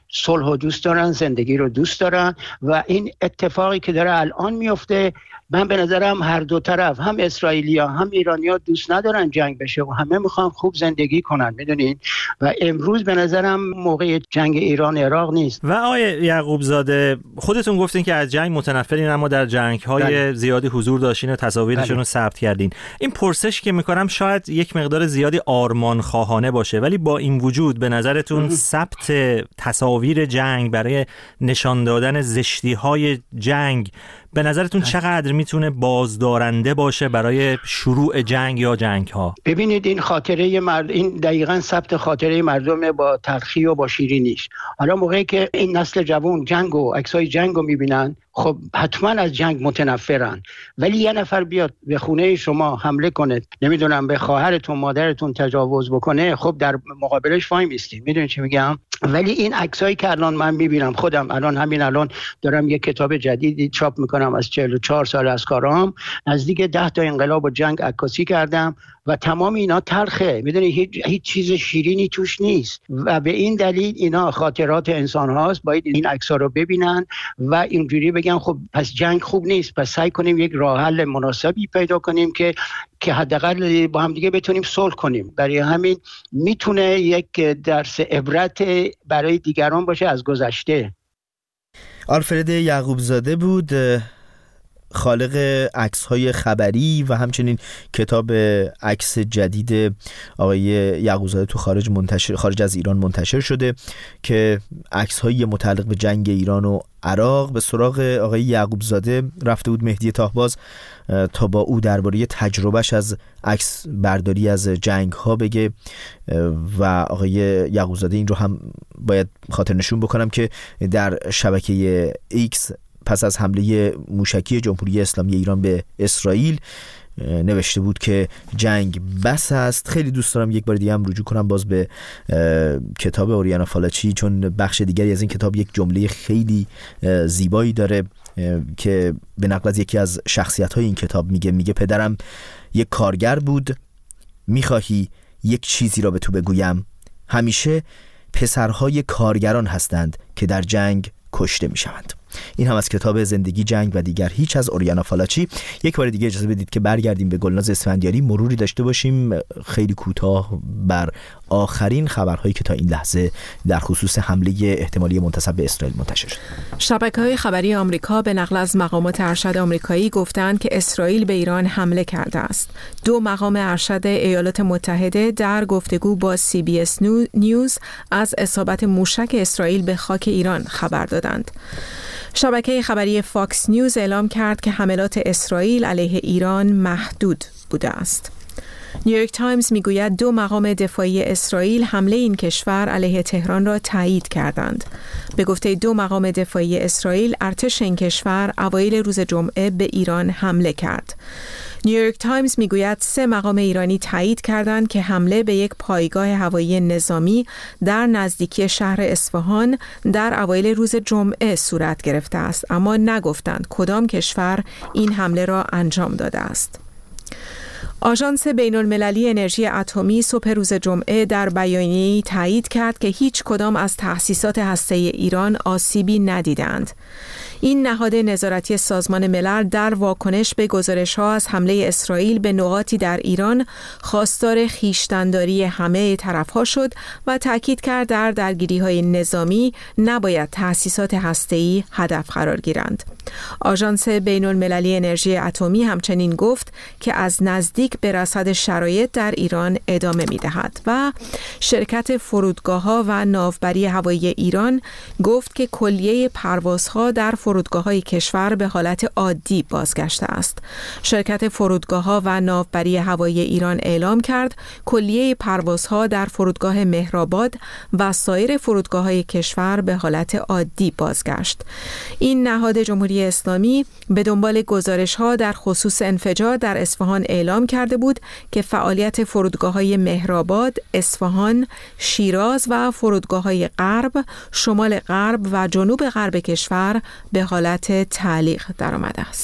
صلح رو دوست دارن، زندگی رو دوست دارن و این اتفاقی که داره الان میفته، من به نظرم هر دو طرف، هم اسرائیلیا هم ایرانیا دوست ندارن جنگ بشه و همه میخوان خوب زندگی کنن، میدونین. و امروز به نظرم موقع جنگ ایران عراق نیست. و آقای یعقوب زاده خودتون گفتین که از جنگ متنفرین اما در جنگ‌های زیادی حضور داشتین و تصاویرشون رو ثبت کردین. این پرسش که میکنم شاید یک مقدار زیادی آرمان خواهانه باشه، ولی با این وجود به نظرتون ثبت تصاویر جنگ برای نشان دادن زشتی‌های جنگ به نظرتون چقدر میتونه بازدارنده باشه برای شروع جنگ یا جنگ ها؟ ببینید این خاطره مرد، این دقیقاً ثبت خاطره مردم با تلخی و با شیرینیش. حالا موقعی که این نسل جوان جنگ و عکسای جنگ رو میبینن، خب حتما از جنگ متنفرن، ولی یه نفر بیاد به خونه شما حمله کنه، نمیدونم به خواهرتون مادرتون تجاوز بکنه، خب در مقابلش وای میستیم. میدونید چی میگم؟ ولی این عکسایی که الان من میبینم، خودم الان همین الان دارم یک کتاب جدیدی چاپ میکنم از چهل و چهار سال از کارام، نزدیک ده تا انقلاب و جنگ عکاسی کردم و تمام اینا تلخه. میدونی هیچ هیچ چیز شیرینی توش نیست و به این دلیل اینا خاطرات انسان هاست. باید این عکس‌ها رو ببینن و اینجوری بگن خب پس جنگ خوب نیست، پس سعی کنیم یک راه حل مناسبی پیدا کنیم که که حداقل با هم دیگه بتونیم صلح کنیم. برای همین میتونه یک درس عبرت برای دیگران باشه از گذشته. آلفرد یعقوب زاده بود، خالق عکس‌های خبری و همچنین کتاب عکس جدید آقای یعقوب زاده تو خارج منتشر خارج از ایران منتشر شده که عکس‌های متعلق به جنگ ایران و عراق. به سراغ آقای یعقوب زاده رفته بود مهدی طاهباز تا با او درباره تجربهش از عکس برداری از جنگ‌ها بگه و آقای یعقوب زاده این رو هم باید خاطر نشون بکنم که در شبکه ایکس پس از حمله موشکی جمهوری اسلامی ایران به اسرائیل نوشته بود که جنگ بس است. خیلی دوست دارم یک بار دیگه هم رجوع کنم باز به کتاب اوریانا فالاچی، چون بخش دیگری از این کتاب یک جمله خیلی زیبایی داره که به نقل از یکی از شخصیت‌های این کتاب میگه میگه پدرم یک کارگر بود، میخواهی یک چیزی را به تو بگویم، همیشه پسرهای کارگران هستند که در جنگ کشته میشوند. این هم از کتاب زندگی، جنگ و دیگر هیچ از اوریانا فالاچی. یک بار دیگه اجازه بدید که برگردیم به گلناز اسفندیاری، مروری داشته باشیم خیلی کوتاه بر آخرین خبرهایی که تا این لحظه در خصوص حمله احتمالی منتسب به اسرائیل منتشر شد. شبکه‌های خبری آمریکا به نقل از مقامات ارشد آمریکایی گفتند که اسرائیل به ایران حمله کرده است. دو مقام ارشد ایالات متحده در گفتگو با سی بی اس نیوز از اصابت موشک اسرائیل به خاک ایران خبر دادند. شبکه خبری فاکس نیوز اعلام کرد که حملات اسرائیل علیه ایران محدود بوده است. نیویورک تایمز میگوید دو مقام دفاعی اسرائیل حمله این کشور علیه تهران را تایید کردند. به گفته دو مقام دفاعی اسرائیل، ارتش این کشور اوایل روز جمعه به ایران حمله کرد. نیویورک تایمز میگوید سه مقام ایرانی تایید کردند که حمله به یک پایگاه هوایی نظامی در نزدیکی شهر اصفهان در اوایل روز جمعه صورت گرفته است، اما نگفتند کدام کشور این حمله را انجام داده است. آژانس بین‌المللی انرژی اتمی صبح روز جمعه در بیانیه‌ای تایید کرد که هیچ کدام از تأسیسات هسته‌ای ایران آسیبی ندیدند. این نهاد نظارتی سازمان ملل در واکنش به گزارش‌ها از حمله اسرائیل به نقاطی در ایران خواستار خویشتن‌داری همه طرف‌ها شد و تاکید کرد در درگیری‌های نظامی نباید تأسیسات هسته‌ای هدف قرار گیرند. آژانس بین‌المللی انرژی اتمی همچنین گفت که از نزدیک به رصد شرایط در ایران ادامه می‌دهد و شرکت فرودگاه‌ها و ناوبری هوایی ایران گفت که کلیه پروازها در فرودگاه‌های کشور به حالت عادی بازگشته است. شرکت فرودگاه‌ها و ناوبری هوایی ایران اعلام کرد کلیه پروازها در فرودگاه مهرآباد و سایر فرودگاه‌های کشور به حالت عادی بازگشت. این نهاد جمهوری اسلامی به دنبال گزارش‌ها در خصوص انفجار در اصفهان اعلام کرده بود که فعالیت فرودگاه‌های مهرآباد، اصفهان، شیراز و فرودگاه‌های غرب، شمال غرب و جنوب غرب کشور به حالت تعلیق درآمده است.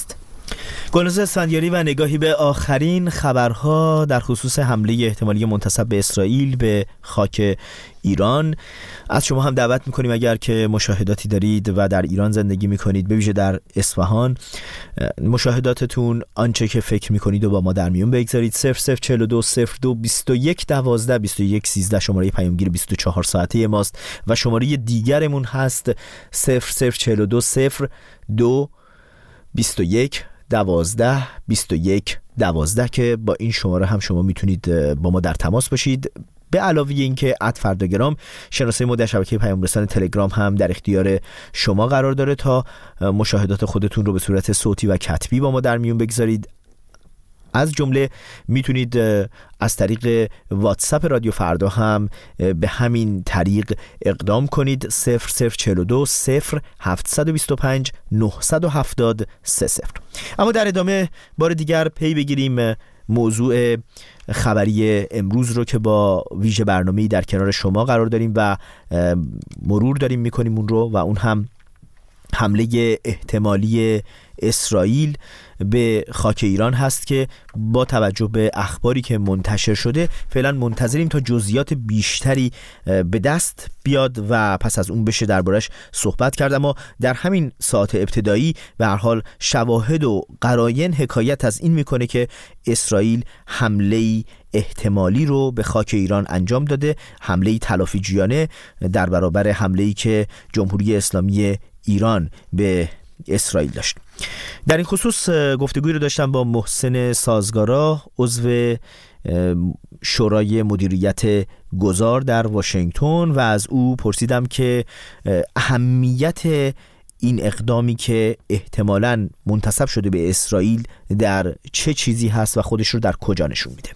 گلناز اسفندیاری و نگاهی به آخرین خبرها در خصوص حمله احتمالی منتسب به اسرائیل به خاک ایران. از شما هم دعوت میکنیم اگر که مشاهداتی دارید و در ایران زندگی میکنید، به ویژه در اصفهان، مشاهداتتون آنچه که فکر میکنید و با ما در میون بگذارید. صفر صفر چهل و دو صفر دو بیست و یک دوازده بیست و یک سیزده شماره پیامگیر بیست و چهار ساعته ماست و شماره دیگرمون هست صفر صفر چهل و دو صفر دو بیست و یک دوازده بیست و یک دوازده که با این شماره هم شما میتونید با ما در تماس باشید. به علاوه اینکه ات فرداگرام شناسه ما در شبکه پیام رسان تلگرام هم در اختیار شما قرار داره تا مشاهدات خودتون رو به صورت صوتی و کتبی با ما در میون بگذارید. از جمله میتونید از طریق واتساپ رادیو فردا هم به همین طریق اقدام کنید. صفر صفر چهل و دو صفر هفت دو پنج نه هفت صفر سه صفر. اما در ادامه بار دیگر پی بگیریم موضوع خبری امروز رو که با ویژه برنامه‌ای در کنار شما قرار داریم و مرور داریم میکنیم اون رو، و اون هم حمله احتمالی اسرائیل به خاک ایران هست که با توجه به اخباری که منتشر شده فعلا منتظریم تا جزئیات بیشتری به دست بیاد و پس از اون بشه دربارش صحبت کرد. اما در همین ساعت ابتدایی به هر حال شواهد و قراین حکایت از این میکنه که اسرائیل حمله احتمالی رو به خاک ایران انجام داده، حمله تلافی جویانه در برابر حمله‌ای که جمهوری اسلامی ایران به اسرائیل داشت. در این خصوص گفتگویی رو داشتم با محسن سازگارا، عضو شورای مدیریت گذار در واشنگتن، و از او پرسیدم که اهمیت این اقدامی که احتمالاً منتسب شده به اسرائیل در چه چیزی هست و خودش رو در کجا نشون میده.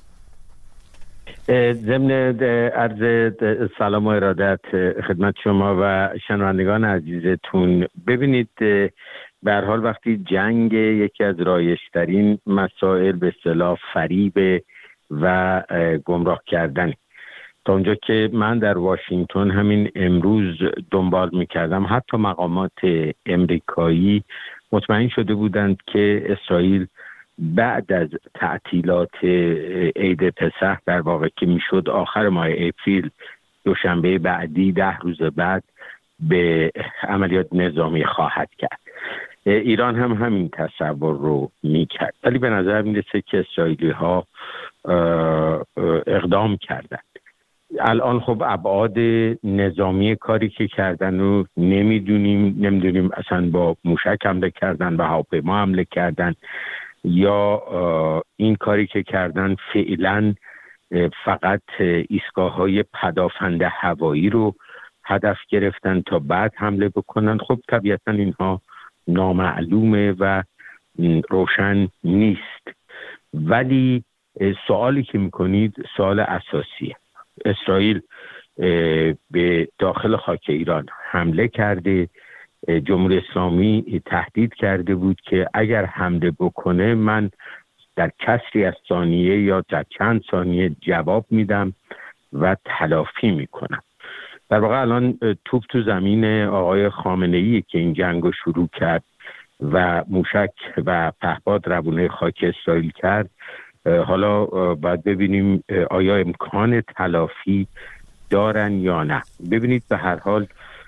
ضمن عرض سلام و ارادت خدمت شما و شنوندگان عزیزتون، ببینید به هر حال وقتی جنگ یکی از رایج‌ترین مسائل به اصطلاح فریب و گمراه کردن، تا اونجا که من در واشنگتن همین امروز دنبال میکردم، حتی مقامات امریکایی مطمئن شده بودند که اسرائیل بعد از تعطیلات عید پسح، در واقع که میشد آخر ماه اپریل، دوشنبه بعدی، ده روز بعد، به عملیات نظامی خواهد کرد. ایران هم همین تصور رو میکرد، ولی به نظر میرسه که اسرائیلی ها اقدام کردند. الان خب ابعاد نظامی کاری که کردن رو نمیدونیم، نمیدونیم اصلا با موشک حمله کردن، با هواپیما حمله کردن، یا این کاری که کردن فعلا فقط ایستگاه‌های پدافند هوایی رو هدف گرفتن تا بعد حمله بکنن. خب طبیعتا اینها نامعلومه و روشن نیست، ولی سوالی که میکنید سوال اساسیه. اسرائیل به داخل خاک ایران حمله کرده، جمهوری اسلامی تهدید کرده بود که اگر حمله بکنه من در کسری از ثانیه یا در چند ثانیه جواب میدم و تلافی میکنم. در واقع الان توپ تو زمین آقای خامنه‌ای که این جنگو شروع کرد و موشک و پهپاد روونه خاک اسرائیل کرد. حالا باید ببینیم آیا امکان تلافی دارن یا نه. ببینید به هر حال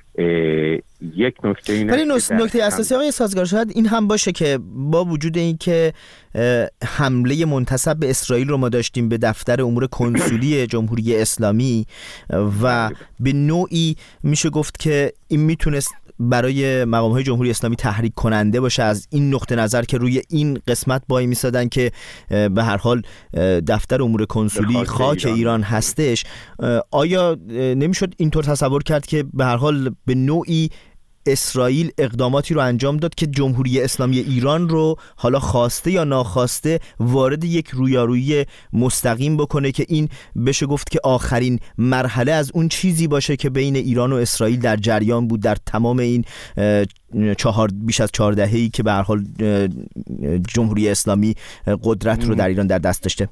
یک نکته اینه، ولی نکته اساسی آقای سازگار شاید این هم باشه که با وجود این که حمله منتسب به اسرائیل رو ما داشتیم به دفتر امور کنسولی جمهوری اسلامی و به نوعی میشه گفت که این میتونست برای مقام‌های جمهوری اسلامی تحریک کننده باشه، از این نقطه نظر که روی این قسمت وای میسادن که به هر حال دفتر امور کنسولی خاک ایران. ایران هستش. آیا نمیشد اینطور تصور کرد که به هر حال به نوعی اسرائیل اقداماتی رو انجام داد که جمهوری اسلامی ایران رو حالا خواسته یا ناخواسته وارد یک رویارویی مستقیم بکنه که این بشه گفت که آخرین مرحله از اون چیزی باشه که بین ایران و اسرائیل در جریان بود در تمام این چهار بیش از چهار دهه‌ای که به هر حال جمهوری اسلامی قدرت رو در ایران در دست داشته؟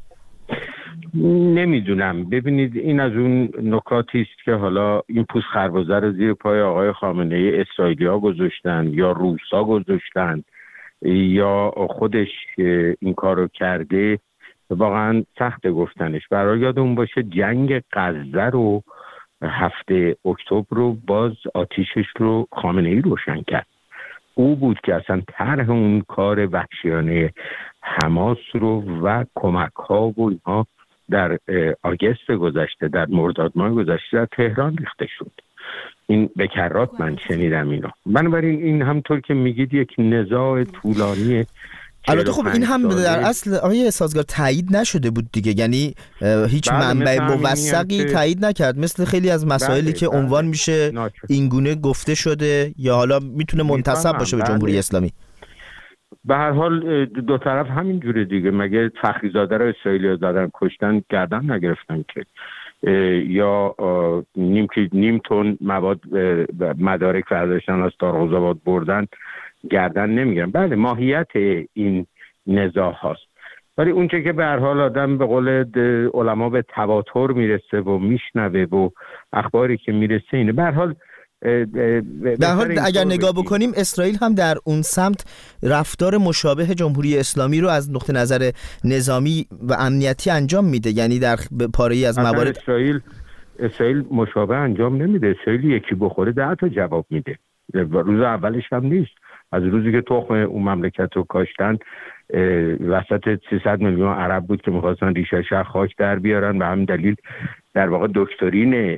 نمیدونم. ببینید این از اون نکاتی است که حالا این پوست خربزه رو زیر پای آقای خامنه‌ای اسرائیلی‌ها گذاشتن یا روس‌ها گذاشتن یا خودش این کارو کرده واقعا سخت گفتنش. برای یادمون باشه جنگ غزه رو هفته اکتبر رو باز آتیشش رو خامنه‌ای روشن کرد. او بود که اصلا طرح اون کار وحشیانه حماس رو و کمک ها و اینها در آگست گذشته، در مرداد ماه گذشته در تهران ریخته شد. این به کرات من شنیدم اینو. بنابراین این همطور که میگید یک نزاع طولانیه. البته خب این هم در اصل آقای سازگار تایید نشده بود دیگه، یعنی هیچ منبع موثقی تایید نکرد، مثل خیلی از مسائلی که بله عنوان میشه اینگونه گفته شده یا حالا میتونه منتسب باشه به جمهوری اسلامی. به هر حال دو طرف همین جوره دیگه. مگه فخریزاده رو اسرائیلی دادن کشتن گردن نگرفتن که، یا نیم نیم تن مواد مدارک برداشتن از دارالآباد بردن گردن نمیگیرن. بله ماهیت این نزاع هاست، ولی اونچه که به هر حال آدم به قول علما به تواتر میرسه و میشنوه و اخباری که میرسه اینه. به هر حال به هر حال اگر نگاه بکنیم اسرائیل هم در اون سمت رفتار مشابه جمهوری اسلامی رو از نقطه نظر نظامی و امنیتی انجام میده، یعنی در پاره‌ای از موارد اسرائیل اسرائیل مشابه انجام نمیده. اسرائیل یکی بخوره ده تا جواب میده. روز اولش هم نیست. از روزی که تخم اون مملکت رو کاشتن وسط سیصد میلیون عرب بود که میخواستن ریشه شهر خاک در بیارن. به همین دلیل در واقع دکترین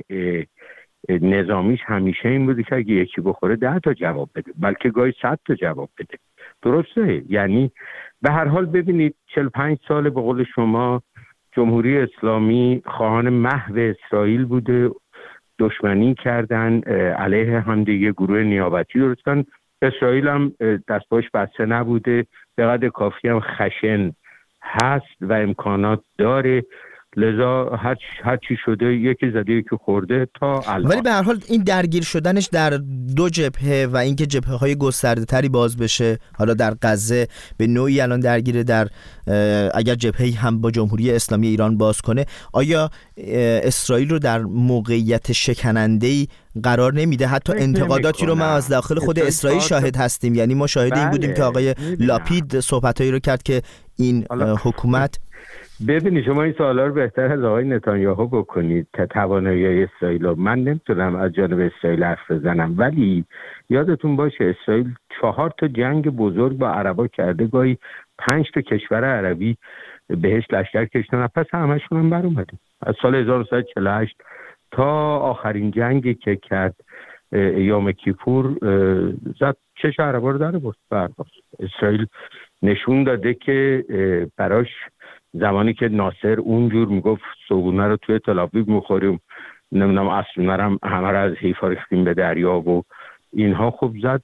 نظامیش همیشه این بوده که اگه یکی بخوره ده تا جواب بده، بلکه گاهی صد تا جواب بده. درسته؟ یعنی به هر حال ببینید چهل و پنج سال به قول شما جمهوری اسلامی خواهان محو اسرائیل بوده، دشمنی کردن علیه هم دیگه، گروه نیابتی درست کردن. اسرائیل هم دستپاش بسته نبوده، به قدر کافی هم خشن هست و امکانات داره، لذا هر هر چی شده یکی زده یکی خورده تا الان. ولی به هر حال این درگیر شدنش در دو جبهه و اینکه جبهه‌های گسترده‌تری باز بشه، حالا در غزه به نوعی الان درگیره، در اگر جبهه‌ای هم با جمهوری اسلامی ایران باز کنه، آیا اسرائیل رو در موقعیت شکننده‌ای قرار نمیده؟ حتی انتقاداتی رو ما از داخل خود اسرائیل شاهد هستیم، یعنی ما شاهد بله. این بودیم که آقای لاپید صحبتایی رو کرد که این حکومت ببینید شما این سوالا رو بهتر از آقای نتانیاهو بکنید که توانایی اسرائیل رو من نمیتونم از جانب اسرائیل حرف بزنم، ولی یادتون باشه اسرائیل چهار تا جنگ بزرگ با عربا کرده، گاهی پنج تا کشور عربی بهش لشکر کشیدن، پس همشون هم بر اومده. از سال هزار و نهصد و چهل و هشت تا آخرین جنگی که کرد یوم کیپور زد چش عربا رو در برد. اسرائیل نشون داده که براش زمانی که ناصر اونجور میگفت صبحونه رو توی تل آویو میخوریم، نمیدونم اصلونه رو همه رو از حیفا ریختیم به دریا و اینها، خوب زد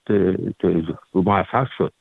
موفق شد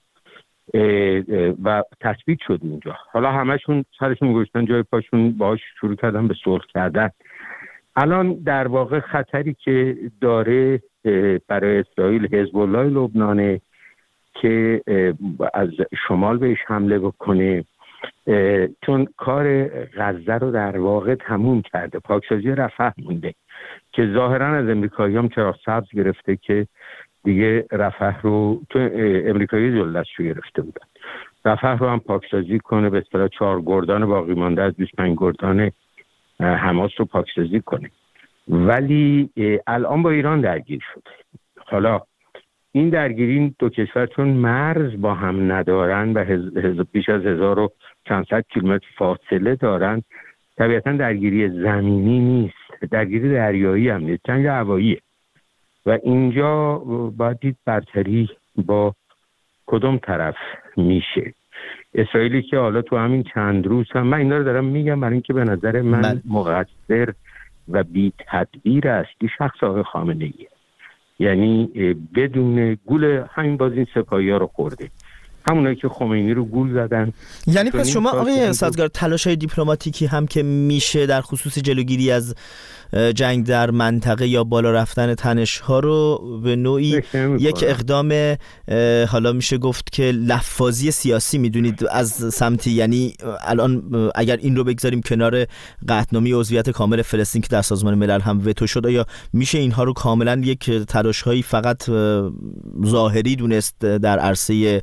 و تثبیت شد اونجا. حالا همشون سرشون گذاشتن جای پاشون، باهاش شروع کردن به صلح کردن. الان در واقع خطری که داره برای اسرائیل حزب الله لبنانه که از شمال بهش حمله بکنه، چون کار غزه رو در واقع تموم کرده، پاکسازی رفح مونده که ظاهرا از امریکایی هم چراغ سبز گرفته که دیگه رفح رو، تو امریکایی جلو دستشو گرفته بودن، رفح رو هم پاکسازی کنه، به اصطلاح چهار گردان باقی مانده از بیست و پنج گردان حماس رو پاکسازی کنه. ولی الان با ایران درگیر شده. حالا این درگیری دو کشور چون مرز با هم ندارن و هز... بیش از هزار و چند صد کیلومتر فاصله دارن، طبیعتا درگیری زمینی نیست، درگیری دریایی هم نیست، جنگ هواییه و اینجا باید دید برتری با کدوم طرف میشه. اسرائیلی که حالا تو همین چند روز هم، من اینا رو دارم میگم برای اینکه به نظر من, من... مقصر و بی تدبیر است که شخص آقای خامنه‌ایه، یعنی بدون گول همین باز این سپاهی ها رو خورده، همونایی که خمینی رو گول زدن. یعنی پس شما آقای سازگار تلاش‌های دیپلماتیکی هم که میشه در خصوص جلوگیری از جنگ در منطقه یا بالا رفتن تنش‌ها رو به نوعی یک اقدام حالا میشه گفت که لفاظی سیاسی میدونید از سمتی، یعنی الان اگر این رو بگذاریم کنار قطعنامه عضویت کامل فلسطین که در سازمان ملل هم وتو شد، یا میشه اینها رو کاملا یک تلاش‌هایی فقط ظاهری دونست در عرصه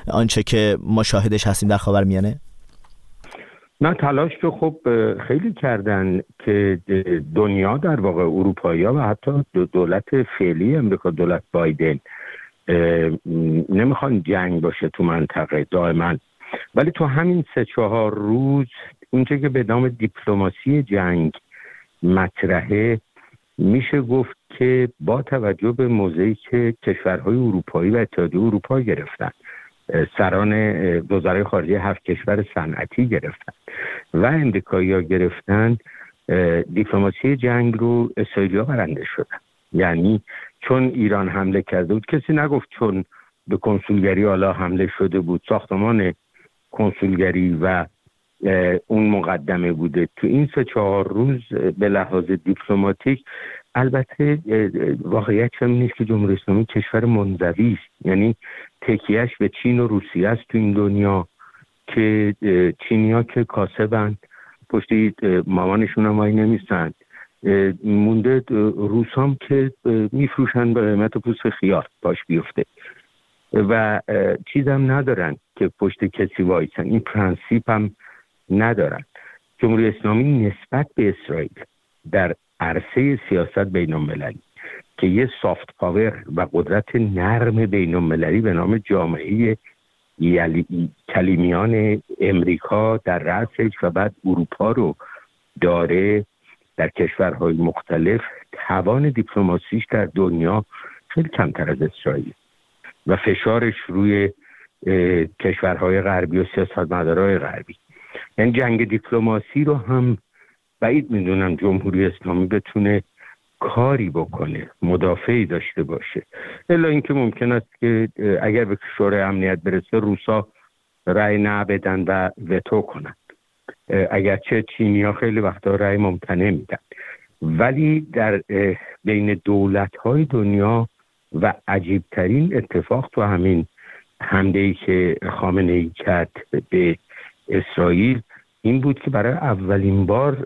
آنچه که ما شاهدش هستیم در خاورمیانه؟ نه، تلاش که خب خیلی کردن که دنیا در واقع اروپایی‌ها و حتی دولت فعلی امریکا، دولت بایدن، نمیخوان جنگ باشه تو منطقه دائما، ولی تو همین سه چهار روز اونچه که به نام دیپلماسی جنگ مطرحه، میشه گفت که با توجه به موضعی که کشورهای اروپایی و اتحادیه اروپا گرفتن، سران وزرای خارجه هفت کشور صنعتی گرفتن و امریکایی‌ها گرفتن، دیپلماسی جنگ رو اسرائیلی‌ها برنده شدن. یعنی چون ایران حمله کرده بود، کسی نگفت چون به کنسولگری حالا حمله شده بود، ساختمان کنسولگری و اون مقدمه بوده. تو این سه چهار روز به لحاظ دیپلماتیک، البته واقعیت هم نیست که جمهوری اسلامی کشور منزوی است، یعنی تکیهش به چین و روسیه است تو این دنیا که چینی‌ها که کاسبند، پشتی مامانشون هم آی نمیستند، مونده روس هم که میفروشن به قیمت پوست خیار باش بیفته و چیز هم ندارن که پشت کسی وایسن، این پرنسیپ هم ندارن. جمهوری اسلامی نسبت به اسرائیل در عرصه سیاست بین المللی که یه سافت پاور و قدرت نرم بین المللی به نام جامعه کلیمیان امریکا در رأسش و بعد اروپا رو داره در کشورهای مختلف، توان دیپلماسیش در دنیا خیلی کمتر از اسرائیل و فشارش روی کشورهای غربی و سیاستمدارهای غربی. یعنی جنگ دیپلماسی رو هم بعید میدونم جمهوری اسلامی بتونه کاری بکنه، مدافعی داشته باشه، الا اینکه ممکن است که اگر به شورای امنیت برسه روسا رأی نبدن و وتو کنن، اگرچه چینی‌ها خیلی وقتا رأی ممتنع میدن. ولی در بین دولت‌های دنیا و عجیبترین اتفاق تو همین حمله‌ای که خامنه‌ای کرد به اسرائیل این بود که برای اولین بار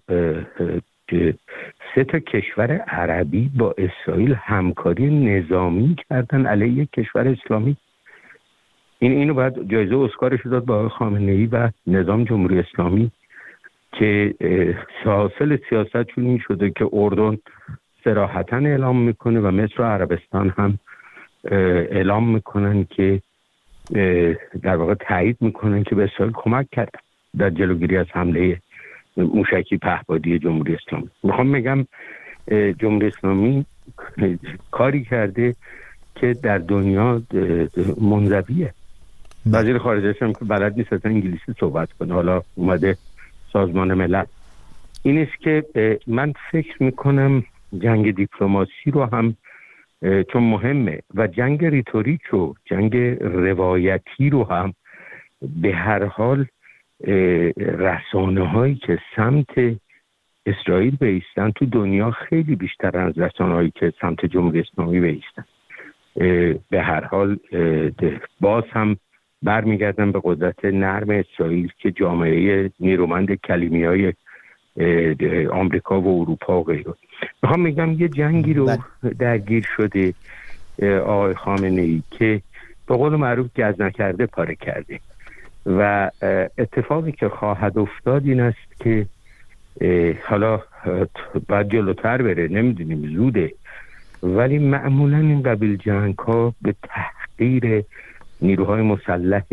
سه تا کشور عربی با اسرائیل همکاری نظامی کردن علیه یک کشور اسلامی. این اینو بعد جایزه اسکارش داد با خامنه‌ای و نظام جمهوری اسلامی که حاصل سیاستشون این شده که اردن صراحتاً اعلام میکنه و مصر و عربستان هم اعلام میکنن که در واقع تایید میکنن که به اسرائیل کمک کردن در جلوگیری از حمله موشکی پهپادی جمهوری اسلامی. میخوام بگم جمهوری اسلامی کاری کرده که در دنیا منزویه. وزیر خارجه هم که بلد نیست اصلا انگلیسی صحبت کنه، حالا اومده سازمان ملل. این است که من فکر میکنم جنگ دیپلماسی رو هم چون مهمه و جنگ ریتوریک و جنگ روایتی رو هم به هر حال رسانه هایی که سمت اسرائیل بایستن تو دنیا خیلی بیشتر از رسانه هایی که سمت جمهوری اسلامی بایستن. به هر حال باز هم برمیگردن به قدرت نرم اسرائیل که جامعه نیرومند کلیمیای آمریکا و اروپا و غیره. میخوام بگم یه جنگی رو درگیر شده آقای خامنه‌ای که به قول معروف گز نکرده پاره کرده و اتفاقی که خواهد افتاد این است که حالا باید جلوتر بره، نمیدونیم زوده، ولی معمولا این قبیل جنگ ها به تحقیر نیروهای مسلح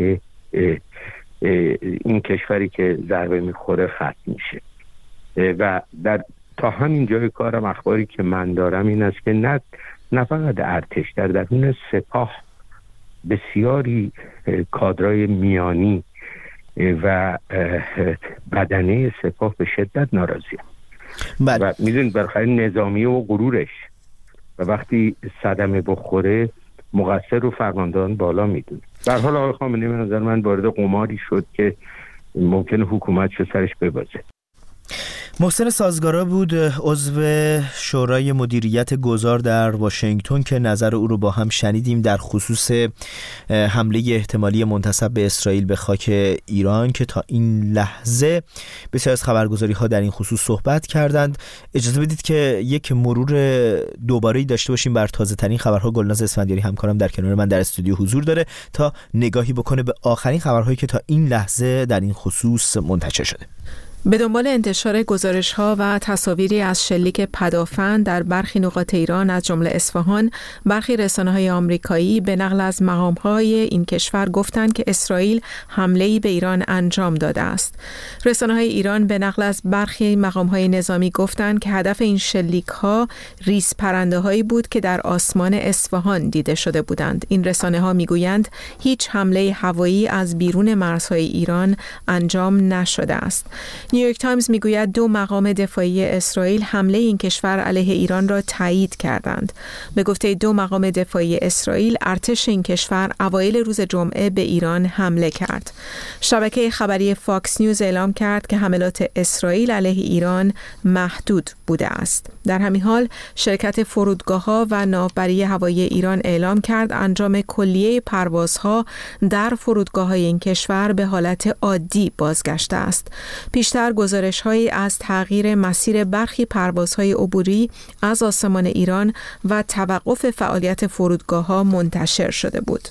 این کشوری که ضربه میخوره ختم میشه و در تا همین جای کارم اخباری که من دارم این است که نه نه فقط ارتش، در درون سپاه بسیاری کادرای میانی و بدنه سپاه به شدت ناراضی و میدونید برخلاف نظامی و غرورش و وقتی صدمه بخوره مقصر رو فرماندهان بالا میدونه. در حال آقای خامنه‌ای به نظر من وارد قماری شد که ممکنه حکومتش سرش ببازه. محسن سازگارا بود، عضو شورای مدیریت گذار در واشنگتن، که نظر او رو با هم شنیدیم در خصوص حمله احتمالی منتسب به اسرائیل به خاک ایران که تا این لحظه بسیار از خبرگزاری ها در این خصوص صحبت کردند. اجازه بدید که یک مرور دوباره‌ای داشته باشیم بر تازه ترین خبرها. گلناز اسفندیاری همکارم در کنار من در استودیو حضور داره تا نگاهی بکنه به آخرین خبرهایی که تا این لحظه در این خصوص منتشر شده. به دنبال انتشار گزارش‌ها و تصاویری از شلیک پدافند در برخی نقاط ایران از جمله اصفهان، برخی رسانه‌های آمریکایی به نقل از مقام‌های این کشور گفتند که اسرائیل حمله‌ای به ایران انجام داده است. رسانه‌های ایران به نقل از برخی مقام‌های نظامی گفتند که هدف این شلیک‌ها ریز پرنده‌هایی بود که در آسمان اصفهان دیده شده بودند. این رسانه‌ها می‌گویند هیچ حمله هوایی از بیرون مرزهای ایران انجام نشده است. نیویورک تایمز میگوید دو مقام دفاعی اسرائیل حمله این کشور علیه ایران را تایید کردند. به گفته دو مقام دفاعی اسرائیل، ارتش این کشور اوایل روز جمعه به ایران حمله کرد. شبکه خبری فاکس نیوز اعلام کرد که حملات اسرائیل علیه ایران محدود بوده است. در همین حال شرکت فرودگاه‌ها و ناوبری هوایی ایران اعلام کرد انجام کلیه پروازها در فرودگاه‌های این کشور به حالت عادی بازگشته است. پیشتر گزارش‌هایی از تغییر مسیر برخی پروازهای عبوری از آسمان ایران و توقف فعالیت فرودگاه‌ها منتشر شده بود.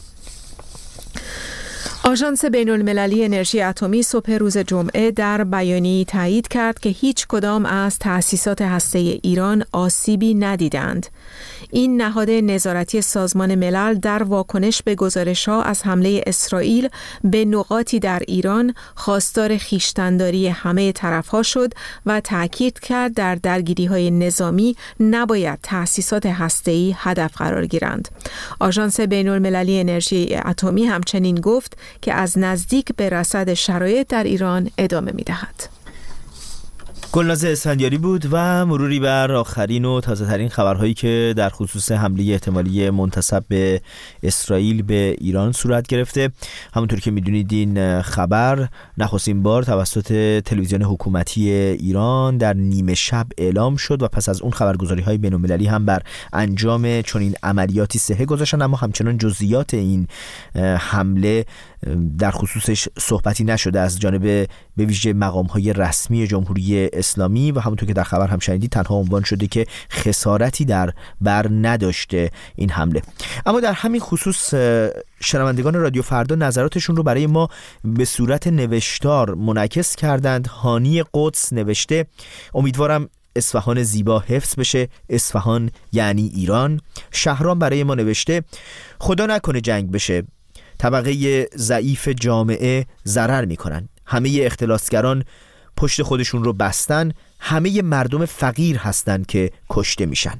آژانس بین‌المللی انرژی اتمی صبح روز جمعه در بیانیه‌ای تایید کرد که هیچ کدام از تأسیسات هسته‌ای ایران آسیبی ندیدند. این نهاد نظارتی سازمان ملل در واکنش به گزارش‌ها از حمله اسرائیل به نقاطی در ایران خواستار خویشتن‌داری همه طرف‌ها شد و تأکید کرد در درگیری‌های نظامی نباید تأسیسات هسته‌ای هدف قرار گیرند. آژانس بین‌المللی انرژی اتمی همچنین گفت که از نزدیک به رصد شرایط در ایران ادامه می‌دهد. گلناز اسفندیاری بود و مروری بر آخرین و تازه ترین خبرهایی که در خصوص حمله احتمالی منتسب به اسرائیل به ایران صورت گرفته. همونطور که میدونید این خبر نخستین بار توسط تلویزیون حکومتی ایران در نیمه شب اعلام شد و پس از اون خبرگزاری های بین المللی هم بر انجام چنین عملیاتی صحه گذاشتن، اما همچنان جزئیات این حمله در خصوصش صحبتی نشده از جانب به ویژه مقام‌های رسمی جمهوری اسلامی و همونطور که در خبر هم شنیدید تنها عنوان شده که خسارتی در بر نداشته این حمله. اما در همین خصوص شنوندگان رادیو فردا نظراتشون رو برای ما به صورت نوشتار منعکس کردند. هانی قدس نوشته: امیدوارم اصفهان زیبا حفظ بشه. اصفهان یعنی ایران. شهرام برای ما نوشته: خدا نکنه جنگ بشه، طبقه ضعیف جامعه ضرر میکنن، همه اختلاسگران پشت خودشون رو بستن، همه مردم فقیر هستن که کشته میشن.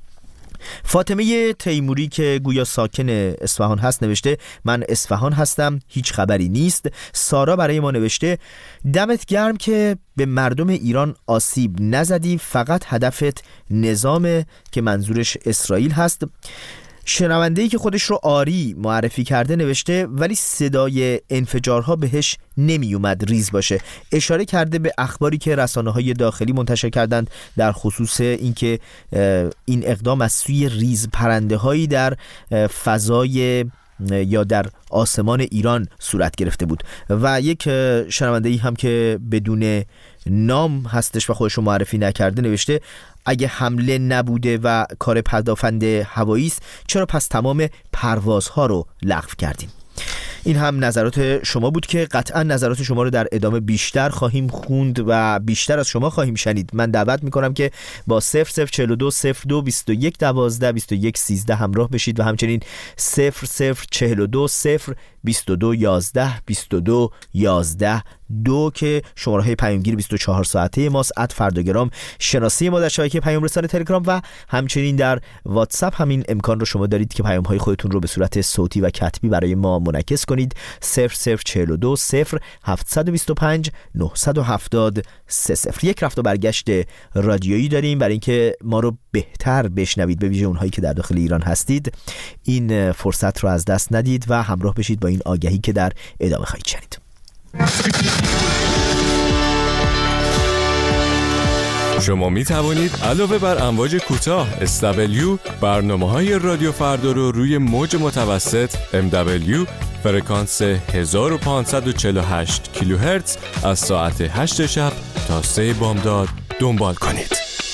فاطمه تیموری که گویا ساکن اصفهان هست نوشته: من اصفهان هستم، هیچ خبری نیست. سارا برای ما نوشته: دمت گرم که به مردم ایران آسیب نزدی، فقط هدفت نظامه که منظورش اسرائیل هست. شنونده‌ای که خودش رو آری معرفی کرده نوشته: ولی صدای انفجارها بهش نمی اومد ریز باشه. اشاره کرده به اخباری که رسانه‌های داخلی منتشر کردند در خصوص اینکه این اقدام از سوی ریز پرنده‌هایی در فضای یا در آسمان ایران صورت گرفته بود. و یک شنونده‌ای هم که بدون نام هستش و خودش رو معرفی نکرده نوشته: اگه حمله نبوده و کار پدافند هوایی است، چرا پس تمام پروازها رو لغو کردیم؟ این هم نظرات شما بود که قطعا نظرات شما رو در ادامه بیشتر خواهیم خوند و بیشتر از شما خواهیم شنید. من دعوت میکنم که با صفر صفر چهل و دو صفر دو بیست و یک دوازده بیست و یک سیزده همراه بشید و همچنین صفر صفر چهل و دو صفر بیست و دو یازده بیست و دو یازده دو که شماره های پیامگیر بیست و چهار ساعته ماست. ات فرداگرام شناسی ما در شبکه پیام رسان تلگرام و همچنین در واتساپ همین امکان رو شما دارید که پیام های خودتون رو به صورت صوتی و کتبی برای ما منعکس کنید. صفر صفر چهل و دو صفر هفتصد و بیست و پنج نهصد و هفتاد سه صفر. یک رفت و برگشت رادیویی داریم برای اینکه ما رو بهتر بشنوید، به ویژه اونهایی که در داخل ایران هستید. این فرصت رو از دست ندید و همراه بشید با این آگهی که در ادامه خواهید شنید. شما می توانید علاوه بر امواج کوتاه اس دبلیو برنامه‌های رادیو فردا رو روی موج متوسط ام دبلیو فرکانس هزار و پانصد و چهل و هشت کیلوهرتز از ساعت هشت شب تا سه بامداد دنبال کنید.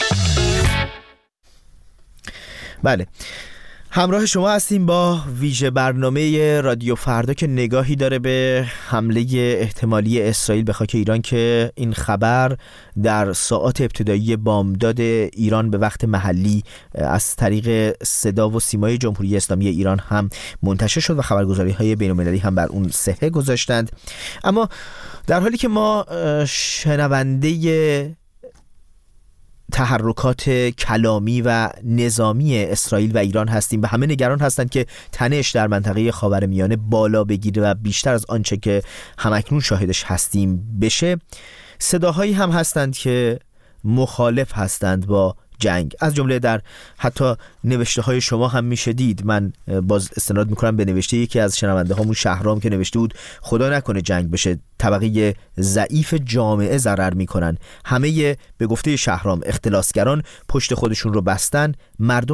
بله، همراه شما هستیم با ویژه برنامه رادیو فردا که نگاهی داره به حمله احتمالی اسرائیل به خاک ایران که این خبر در ساعات ابتدایی بامداد ایران به وقت محلی از طریق صدا و سیمای جمهوری اسلامی ایران هم منتشر شد و خبرگزاری‌های بین‌المللی هم بر اون صحه گذاشتند. اما در حالی که ما شنونده تحرکات کلامی و نظامی اسرائیل و ایران هستیم و همه نگران هستند که تنش در منطقه خاورمیانه بالا بگیره و بیشتر از آنچه که همکنون شاهدش هستیم بشه، صداهایی هم هستند که مخالف هستند با جنگ، از جمله در حتی نوشته های شما هم میشه دید. من باز استناد میکنم به نوشته یکی از شنونده هامون شهرام که نوشته بود خدا نکنه جنگ بشه، طبقه ضعیف جامعه ضرر میکنن، همه به گفته شهرام اختلاسگران پشت خودشون رو بستن، مردم